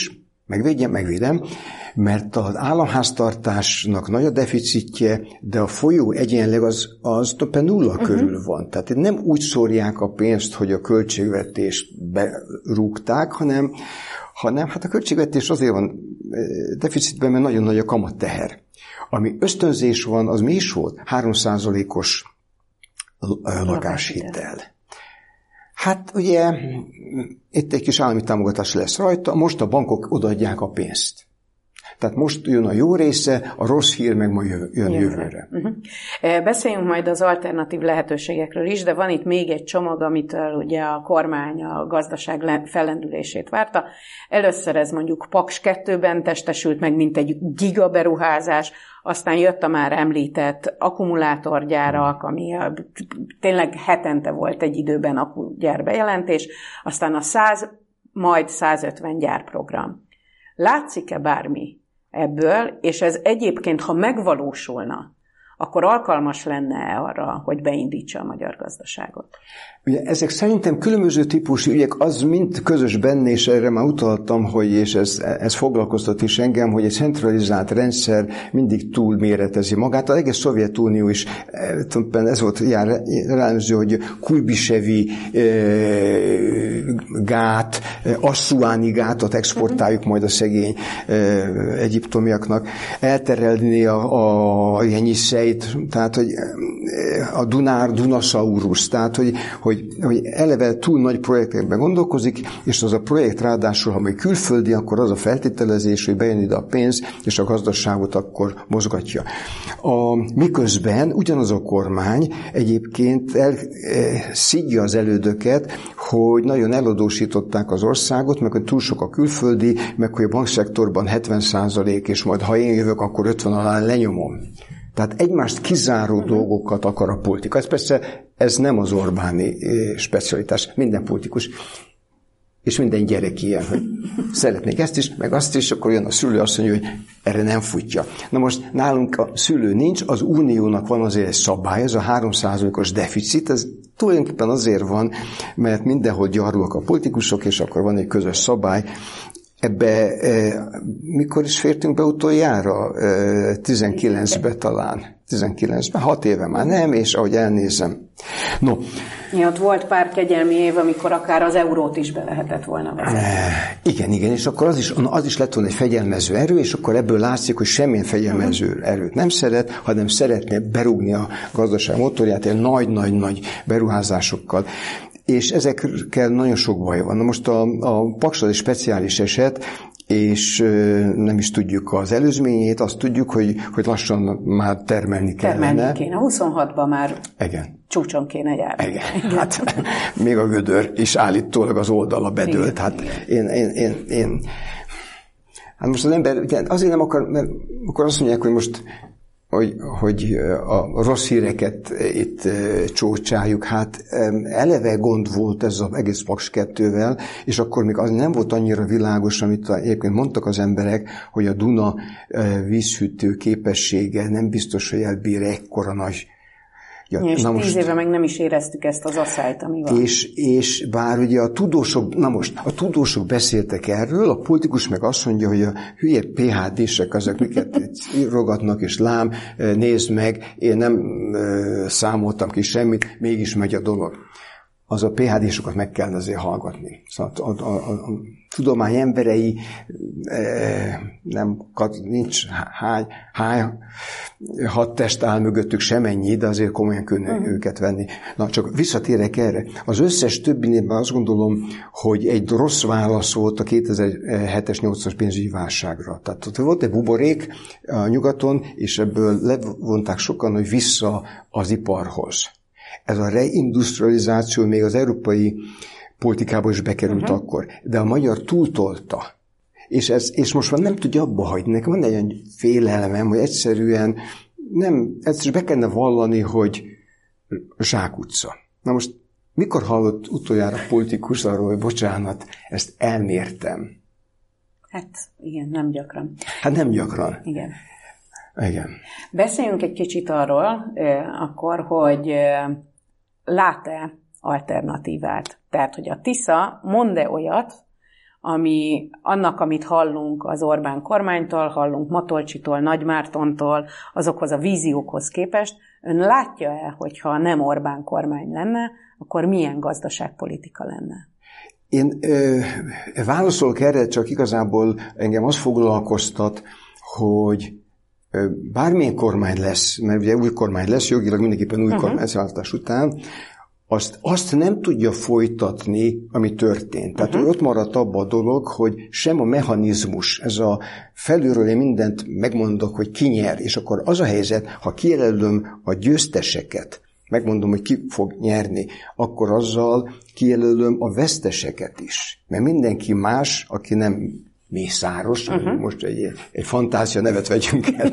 megvédem, mert az államháztartásnak nagy a deficitje, de a folyó egyenleg az többen nulla körül van. Tehát nem úgy szórják a pénzt, hogy a költségvetést berúgták, hanem hát a költségvetés azért van deficitben, mert nagyon nagy a kamatteher. Ami ösztönzés van, az mi is volt? 3%-os lakáshitel. Hát ugye itt egy kis állami támogatás lesz rajta, most a bankok odaadják a pénzt. Tehát most jön a jó része, a rossz hír meg majd jön jövőre. Beszéljünk majd az alternatív lehetőségekről is, de van itt még egy csomag, amitől ugye a kormány a gazdaság fellendülését várta. Először ez mondjuk Paks 2-ben testesült meg, mint egy gigaberuházás, aztán jött a már említett akkumulátorgyárak, ami tényleg hetente volt egy időben akkugyár bejelentés, aztán a 100, majd 150 gyárprogram. Látszik-e bármi ebből, és ez egyébként, ha megvalósulna, akkor alkalmas lenne arra, hogy beindítsa a magyar gazdaságot? Ugye ezek szerintem különböző típusú ügyek, az mind közös benne, és erre már utaltam, hogy, és ez foglalkoztat is engem, hogy egy centralizált rendszer mindig túlméretezi magát. Az egész Szovjetunió is, ez volt jellemző, hogy Kujbisevi gát, Asszuáni gátot exportáljuk majd a szegény egyiptomiaknak, elterelni a Jenyiszeit, tehát hogy a Dunasaurus, tehát hogy eleve túl nagy projektekben gondolkozik, és az a projekt ráadásul, ha még külföldi, akkor az a feltételezés, hogy bejön ide a pénz, és a gazdaságot akkor mozgatja. Miközben ugyanaz a kormány egyébként szidja az elődöket, hogy nagyon eladósították az országot, meg hogy túl sok a külföldi, meg hogy a bankszektorban 70%, és majd ha én jövök, akkor 50 alá lenyomom. Tehát egymást kizáró dolgokat akar a politika. Ez nem az Orbáni specialitás. Minden politikus, és minden gyerek ilyen, hogy szeretnék ezt is, meg azt is, akkor jön a szülő, azt mondja, hogy erre nem futja. Na most nálunk a szülő nincs, az uniónak van azért egy szabály, ez a 3%-os deficit, ez tulajdonképpen azért van, mert mindenhol gyarlóak a politikusok, és akkor van egy közös szabály. Ebbe mikor is fértünk be utoljára? 19-be talán. 19-ben, 6 éve már nem, és ahogy elnézem. No. Ja, ott volt pár kegyelmi év, amikor akár az eurót is be lehetett volna vezetni. Igen, és akkor az is lett volna egy fegyelmező erő, és akkor ebből látszik, hogy semmilyen fegyelmező erőt nem szeret, hanem szeretne berúgni a gazdaság motorját egy nagy-nagy beruházásokkal. És ezekkel nagyon sok baj van. Na most a Paks egy speciális eset, és nem is tudjuk az előzményét, azt tudjuk, hogy lassan már termelni kellene. Termelni kéne. 26-ban már igen. Csúcson kéne járni. Igen. Hát még a gödör is állítólag az oldala bedőlt. Hát én hát most az ember azért nem akar, mert akkor azt mondják, hogy most hogy a rossz híreket itt csócsáljuk. Hát eleve gond volt ez az egész Paks 2-vel, és akkor még az nem volt annyira világos, amit egyébként mondtak az emberek, hogy a Duna vízhűtő képessége nem biztos, hogy elbír ekkora nagy. Ja, és 10 éve meg nem is éreztük ezt az asszályt, ami van. És bár ugye a tudósok beszéltek erről, a politikus meg azt mondja, hogy a hülye PhD-sek azok miket írogatnak, és lám, nézd meg, én nem számoltam ki semmit, mégis megy a dolog. Az a PhD-sokat meg kell azért hallgatni. Szóval a tudomány emberei nincs hat test áll mögöttük semennyi, de azért komolyan kell őket venni. Na, csak visszatérek erre. Az összes többinél azt gondolom, hogy egy rossz válasz volt a 2007-es 8-as pénzügyi válságra. Tehát ott volt egy buborék a nyugaton, és ebből levonták sokan, hogy vissza az iparhoz. Ez a reindustrializáció még az európai politikába is bekerült akkor, de a magyar túltolta. És most már nem tudja abba hagyni. Nekem van egy olyan félelmem, hogy egyszerűen be kellene vallani, hogy zsákutca. Na most mikor hallott utoljára politikus arról, hogy bocsánat, ezt elmértem? Hát igen, nem gyakran. Hát nem gyakran. Igen. Igen. Beszéljünk egy kicsit arról, akkor, hogy lát-e alternatívát? Tehát, hogy a Tisza mond-e olyat, annak, amit hallunk az Orbán kormánytól, hallunk Matolcsitól, Nagymártontól, azokhoz a víziókhoz képest, ön látja-e, hogyha nem Orbán kormány lenne, akkor milyen gazdaságpolitika lenne? Én válaszolok erre, csak igazából engem az foglalkoztat, hogy bármilyen kormány lesz, mert ugye új kormány lesz, jogilag mindenképpen új kormányváltás után, azt nem tudja folytatni, ami történt. Tehát ott maradt abba a dolog, hogy sem a mechanizmus, ez a felülről én mindent megmondok, hogy ki nyer, és akkor az a helyzet, ha kijelölöm a győzteseket, megmondom, hogy ki fog nyerni, akkor azzal kijelölöm a veszteseket is. Mert mindenki más, aki nem Mészáros, most egy fantázia nevet vegyünk el.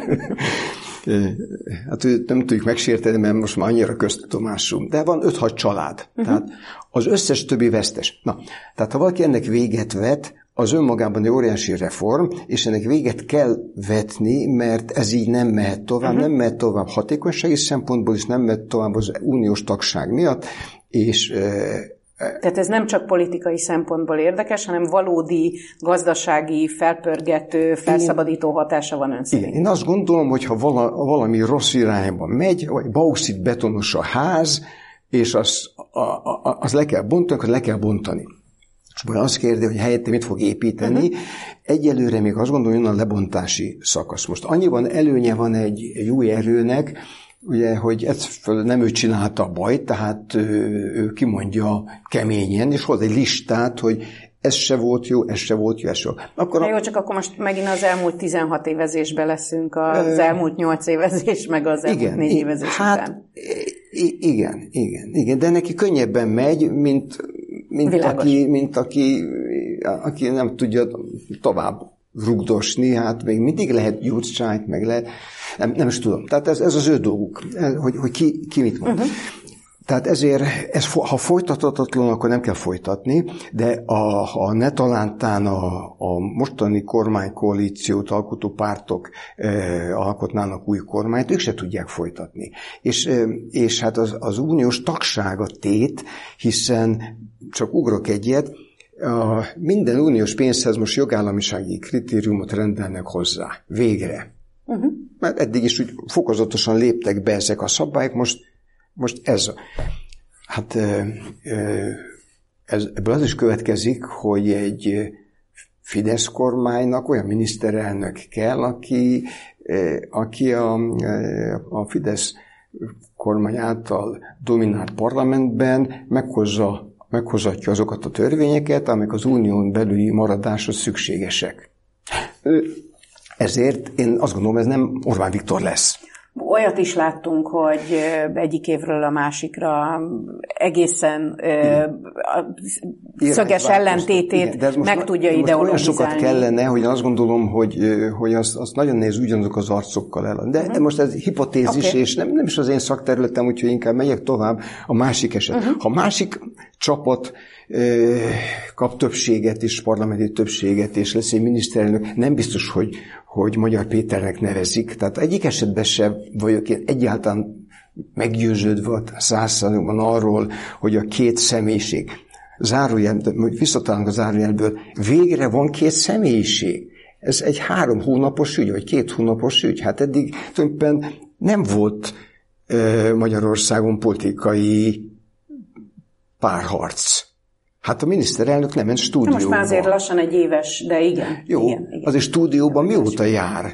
Hát nem tudjuk megsérteni, mert most már annyira köztudomású. De van 5-6 család. Tehát az összes többi vesztes. Na, tehát ha valaki ennek véget vet, az önmagában egy óriási reform, és ennek véget kell vetni, mert ez így nem mehet tovább, nem mehet tovább hatékonysági szempontból, és nem mehet tovább az uniós tagság miatt, és tehát ez nem csak politikai szempontból érdekes, hanem valódi gazdasági, felpörgető, felszabadító hatása van ön szerint. Igen, én azt gondolom, hogy ha valami rossz irányba megy, vagy bauxit betonos a ház, és az le kell bontani, akkor le kell bontani. És majd azt kérdezi, hogy helyette mit fog építeni. Egyelőre még azt gondolom, hogy a lebontási szakasz. Most annyiban előnye van egy új erőnek, ugye, hogy ez nem ő csinálta a bajt, tehát ő kimondja keményen, és hoz egy listát, hogy ez se volt jó, ez se volt jó, ez se volt. Akkor jó, csak akkor most megint az elmúlt 16 évezésben leszünk, az elmúlt 8 évezés, meg az elmúlt 4 évezés után. Igen, de neki könnyebben megy, mint aki nem tudja tovább rugdosni, hát még mindig lehet gyurcsányt, meg lehet, nem is tudom. Tehát ez az ő dolguk, hogy ki mit mond. Tehát ezért, ha folytathatatlan, akkor nem kell folytatni, de ha ne talántán a mostani kormánykoalíciót alkotó pártok alkotnának új kormányt, ők se tudják folytatni. És hát az uniós tagság a tét, hiszen csak ugrok egyet, minden uniós pénzhez most jogállamisági kritériumot rendelnek hozzá. Végre. Mert eddig is úgy fokozatosan léptek be ezek a szabályok, most ez. Hát ebből az is következik, hogy egy Fidesz kormánynak olyan miniszterelnök kell, aki a Fidesz kormány által dominált parlamentben meghozatja azokat a törvényeket, amik az unión belüli maradásra szükségesek. Ezért én azt gondolom, ez nem Orbán Viktor lesz. Olyat is láttunk, hogy egyik évről a másikra egészen szöges ellentétét meg tudja ideologizálni. Olyan sokat kellene, hogy azt gondolom, hogy azt nagyon nehéz ugyanazok az arcokkal el. De most ez hipotézis, és nem is az én szakterületem, úgyhogy inkább megyek tovább a másik eset. Ha másik csapat kap többséget is, parlamenti többséget, és lesz egy miniszterelnök, nem biztos, hogy Magyar Péternek nevezik. Tehát egyik esetben sem vagyok én egyáltalán meggyőződve 100%-ban arról, hogy a két személyiség, visszatalálunk a zárójelből, végre van két személyiség. Ez egy 3 hónapos ügy, vagy 2 hónapos ügy. Hát eddig tulajdonképpen nem volt Magyarországon politikai párharc. Hát a miniszterelnök lement stúdióba. Most már azért lassan egy éves, de igen. Jó, igen. Azért stúdióban mióta jár?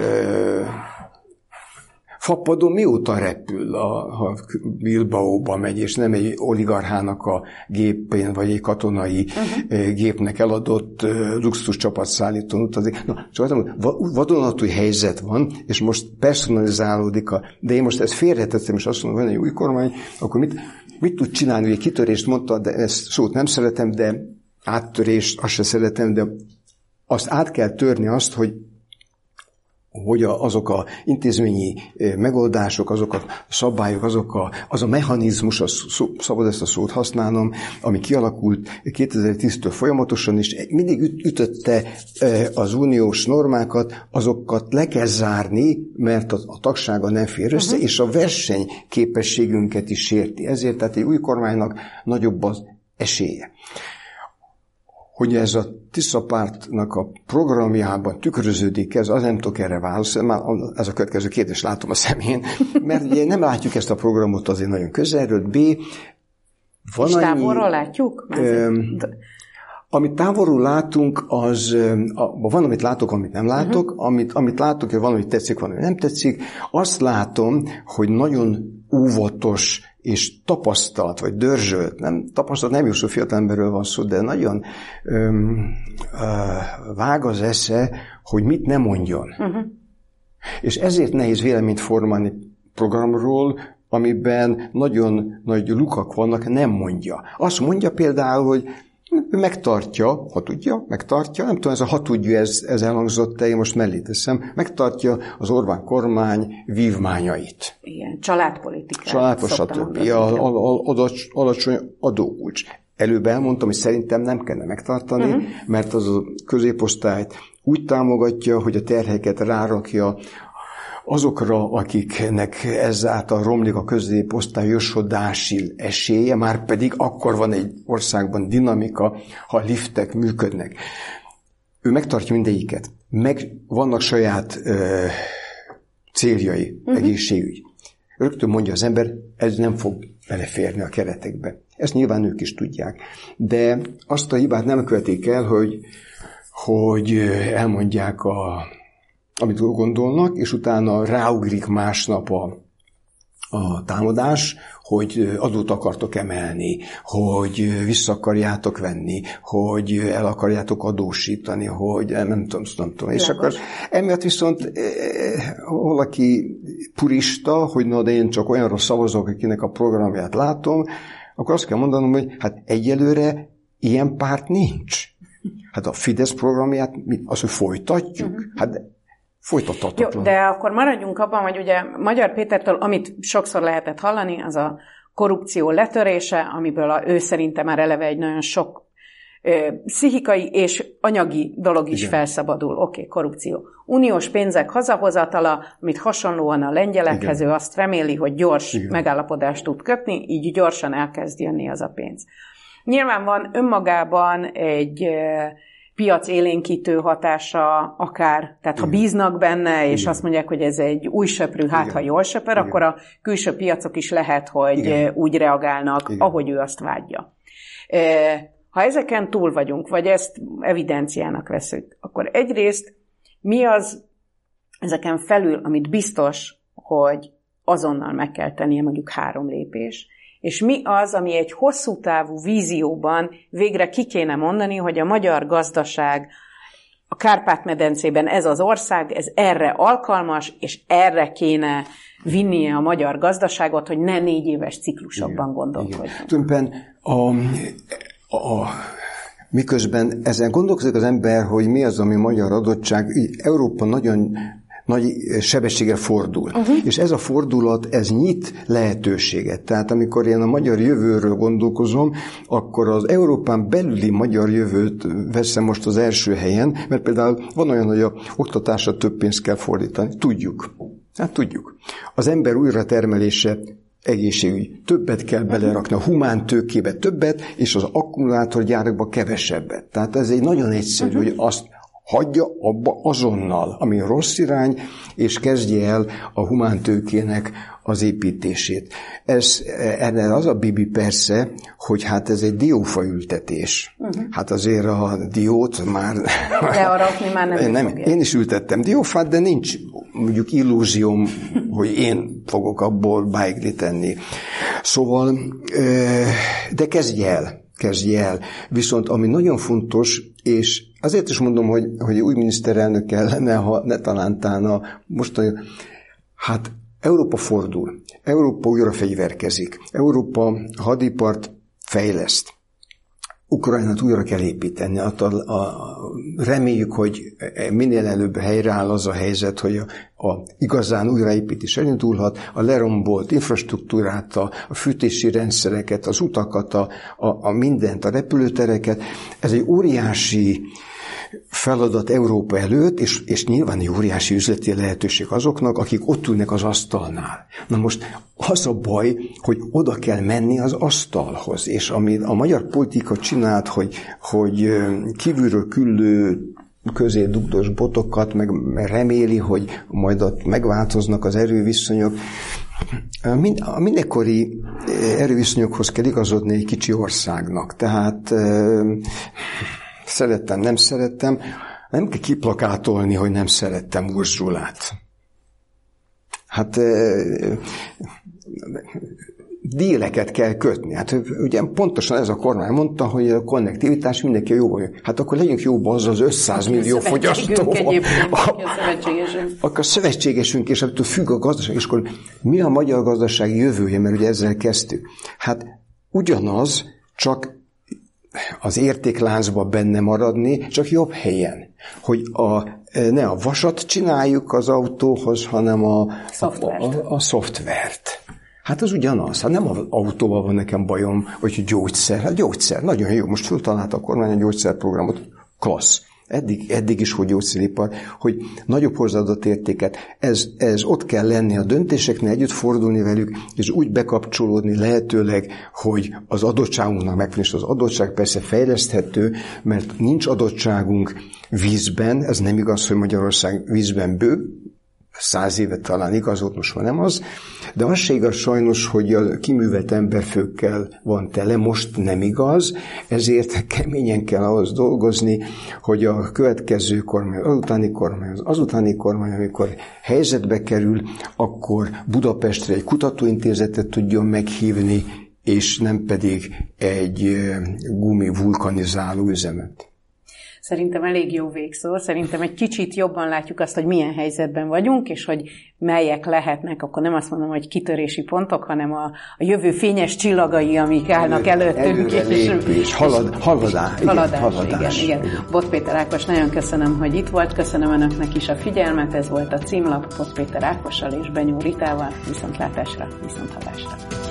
Fapadon mióta repül, ha Bilbaóba megy, és nem egy oligarchának a gépén, vagy egy katonai gépnek eladott luxus csapatszállítón utazik. Na, csak azt mondom, vadonatúj helyzet van, és most personalizálódik de én most ezt félretettem, és azt mondom, hogy van egy új kormány, akkor mit tud csinálni? Ugye kitörést mondta, de ezt szót nem szeretem, de áttörést azt se szeretem, de azt át kell törni azt, hogy azok a intézményi megoldások, azok a szabályok, az a mechanizmus, szabad ezt a szót használnom, ami kialakult 2010-től folyamatosan, és mindig ütötte az uniós normákat, azokat le kell zárni, mert a tagsága nem fér össze, és a versenyképességünket is sérti. Ezért tehát egy új kormánynak nagyobb az esélye. Hogy ez a Tisza pártnak a programjában tükröződik ez, az nem tudok erre válaszolni, már ez a következő kérdés látom a szemén, mert ugye nem látjuk ezt a programot azért nagyon közelről, B. Van és távolról látjuk? Amit távolról látunk, az van, amit látok, amit nem látok, amit látok, hogy van, amit tetszik, van, ami nem tetszik. Azt látom, hogy nagyon óvatos és tapasztalt, vagy dörzsölt, nem tapasztalt, nem jó szó, fiatal emberről van szó, de nagyon vág az esze, hogy mit ne mondjon. És ezért nehéz véleményt formálni programról, amiben nagyon nagy lukak vannak, nem mondja. Azt mondja például, hogy megtartja, ha tudja, megtartja, nem tudom, ez a ha tudja, ez elhangzott, én most mellé teszem, megtartja az Orbán kormány vívmányait. Igen, családpolitikát. Stb. Alacsony adókulcs. Előbb elmondtam, hogy szerintem nem kellene megtartani, mert az a középosztályt úgy támogatja, hogy a terheket rárakja azokra, akiknek ezáltal romlik a középosztályosodási esélye, már pedig akkor van egy országban dinamika, ha a liftek működnek. Ő megtartja mindegyiket. Vannak saját céljai, egészségügy. Rögtön mondja az ember, ez nem fog beleférni a keretekbe. Ezt nyilván ők is tudják. De azt a hibát nem követik el, hogy elmondják amit gondolnak, és utána ráugrik másnap a támadás, hogy adót akartok emelni, hogy vissza akarjátok venni, hogy el akarjátok adósítani, hogy nem tudom. És akkor emiatt viszont valaki purista, hogy na, de én csak olyanra szavazok, akinek a programját látom, akkor azt kell mondanom, hogy hát egyelőre ilyen párt nincs. Hát a Fidesz programját, azt, hogy folytatjuk? Hát folytathatatlan. Jó, de akkor maradjunk abban, hogy ugye Magyar Pétertől, amit sokszor lehetett hallani, az a korrupció letörése, amiből ő szerinte már eleve egy nagyon sok pszichikai és anyagi dolog is felszabadul. Oké, korrupció. Uniós pénzek hazahozatala, amit hasonlóan a lengyelekhez, ő azt reméli, hogy gyors megállapodást tud kötni, így gyorsan elkezd jönni az a pénz. Nyilván van önmagában egy piac élénkítő hatása akár, tehát ha bíznak benne, és azt mondják, hogy ez egy új söprű, ha jól söpör, akkor a külső piacok is lehet, hogy úgy reagálnak, ahogy ő azt vágyja. Ha ezeken túl vagyunk, vagy ezt evidenciának veszük, akkor egyrészt mi az ezeken felül, amit biztos, hogy azonnal meg kell tennie, mondjuk 3 lépés, és mi az, ami egy hosszú távú vízióban végre ki kéne mondani, hogy a magyar gazdaság a Kárpát-medencében ez az ország, ez erre alkalmas, és erre kéne vinnie a magyar gazdaságot, hogy ne 4 éves ciklusokban gondolkodjunk. Tulajdonképpen miközben ezen gondolkozik az ember, hogy mi az, ami magyar adottság, Európa nagyon nagy sebességgel fordul. És ez a fordulat, ez nyit lehetőséget. Tehát amikor én a magyar jövőről gondolkozom, akkor az Európán belüli magyar jövőt veszem most az első helyen, mert például van olyan, hogy a oktatásra több pénzt kell fordítani. Tudjuk. Hát tudjuk. Az ember újratermelése egészségügy. Többet kell belerakni, a humántőkébe többet, és az akkumulátorgyárakba kevesebbet. Tehát ez egy nagyon egyszerű, hogy azt hagyja abba azonnal, ami rossz irány, és kezdje el a humántőkének az építését. Ennél az a bibi persze, hogy hát ez egy diófaültetés. Hát azért a diót már... Learatni már nem én is ültettem diófát, de nincs mondjuk illúzióm, hogy én fogok abból bájgli tenni. Szóval, de kezdj el. Viszont ami nagyon fontos, és azért is mondom, hogy új miniszterelnök kellene, ha ne talántán a mostani... Hát Európa fordul. Európa újra fegyverkezik. Európa hadipart fejleszt. Ukrajnát újra kell építeni. Reméljük, hogy minél előbb helyreáll az a helyzet, hogy a igazán újraépítés elindulhat, a lerombolt infrastruktúrát, a fűtési rendszereket, az utakat, a mindent, a repülőtereket. Ez egy óriási feladat Európa előtt, és nyilván egy óriási üzleti lehetőség azoknak, akik ott ülnek az asztalnál. Na most az a baj, hogy oda kell menni az asztalhoz, és amit a magyar politika csinált, hogy kívülről küldő közé dugdos botokat, meg reméli, hogy majd ott megváltoznak az erőviszonyok. A mindenkori erőviszonyokhoz kell igazodni egy kicsi országnak. Tehát szerettem, nem szerettem, nem kell kiplakátolni, hogy nem szerettem Urzsulát. Hát díleket kell kötni. Hát ugye pontosan ez a kormány mondta, hogy a konnektivitás mindenki jó vagy. Hát akkor legyünk jóban az 500 millió fogyasztóval. Akkor szövetségesünk, és ettől függ a gazdaság. És akkor mi a magyar gazdasági jövője, mert ugye ezzel kezdtük. Hát ugyanaz, csak az értékláncban benne maradni, csak jobb helyen. Hogy ne a vasat csináljuk az autóhoz, hanem a szoftvert. Hát az ugyanaz. Hát nem az autóval van nekem bajom, vagy gyógyszer. Hát gyógyszer, nagyon jó. Most föltalálta a kormány a gyógyszerprogramot. Klassz. Eddig is, hogy gyógyszeripar, hogy nagyobb hozzáadott értéket. Ez ott kell lenni a döntéseknél, együtt fordulni velük, és úgy bekapcsolódni lehetőleg, hogy az adottságunknak megfelelően, és az adottság persze fejleszthető, mert nincs adottságunk vízben, ez nem igaz, hogy Magyarország vízben bő, 100 éve talán igaz volt, most már nem az, de az se igaz sajnos, hogy a kiművelt emberfőkkel van tele, most nem igaz, ezért keményen kell ahhoz dolgozni, hogy a következő kormány, az utáni kormány, amikor helyzetbe kerül, akkor Budapestre egy kutatóintézetet tudjon meghívni, és nem pedig egy gumivulkanizáló üzemet. Szerintem elég jó végszó. Szerintem egy kicsit jobban látjuk azt, hogy milyen helyzetben vagyunk, és hogy melyek lehetnek, akkor nem azt mondom, hogy kitörési pontok, hanem a jövő fényes csillagai, amik állnak előttünk. Lépés, haladás. Igen. Bot Péter Ákos, nagyon köszönöm, hogy itt volt, köszönöm önöknek is a figyelmet, ez volt a címlap Bot Péter Ákossal és Benyó Ritával. Viszontlátásra, viszonthallásra.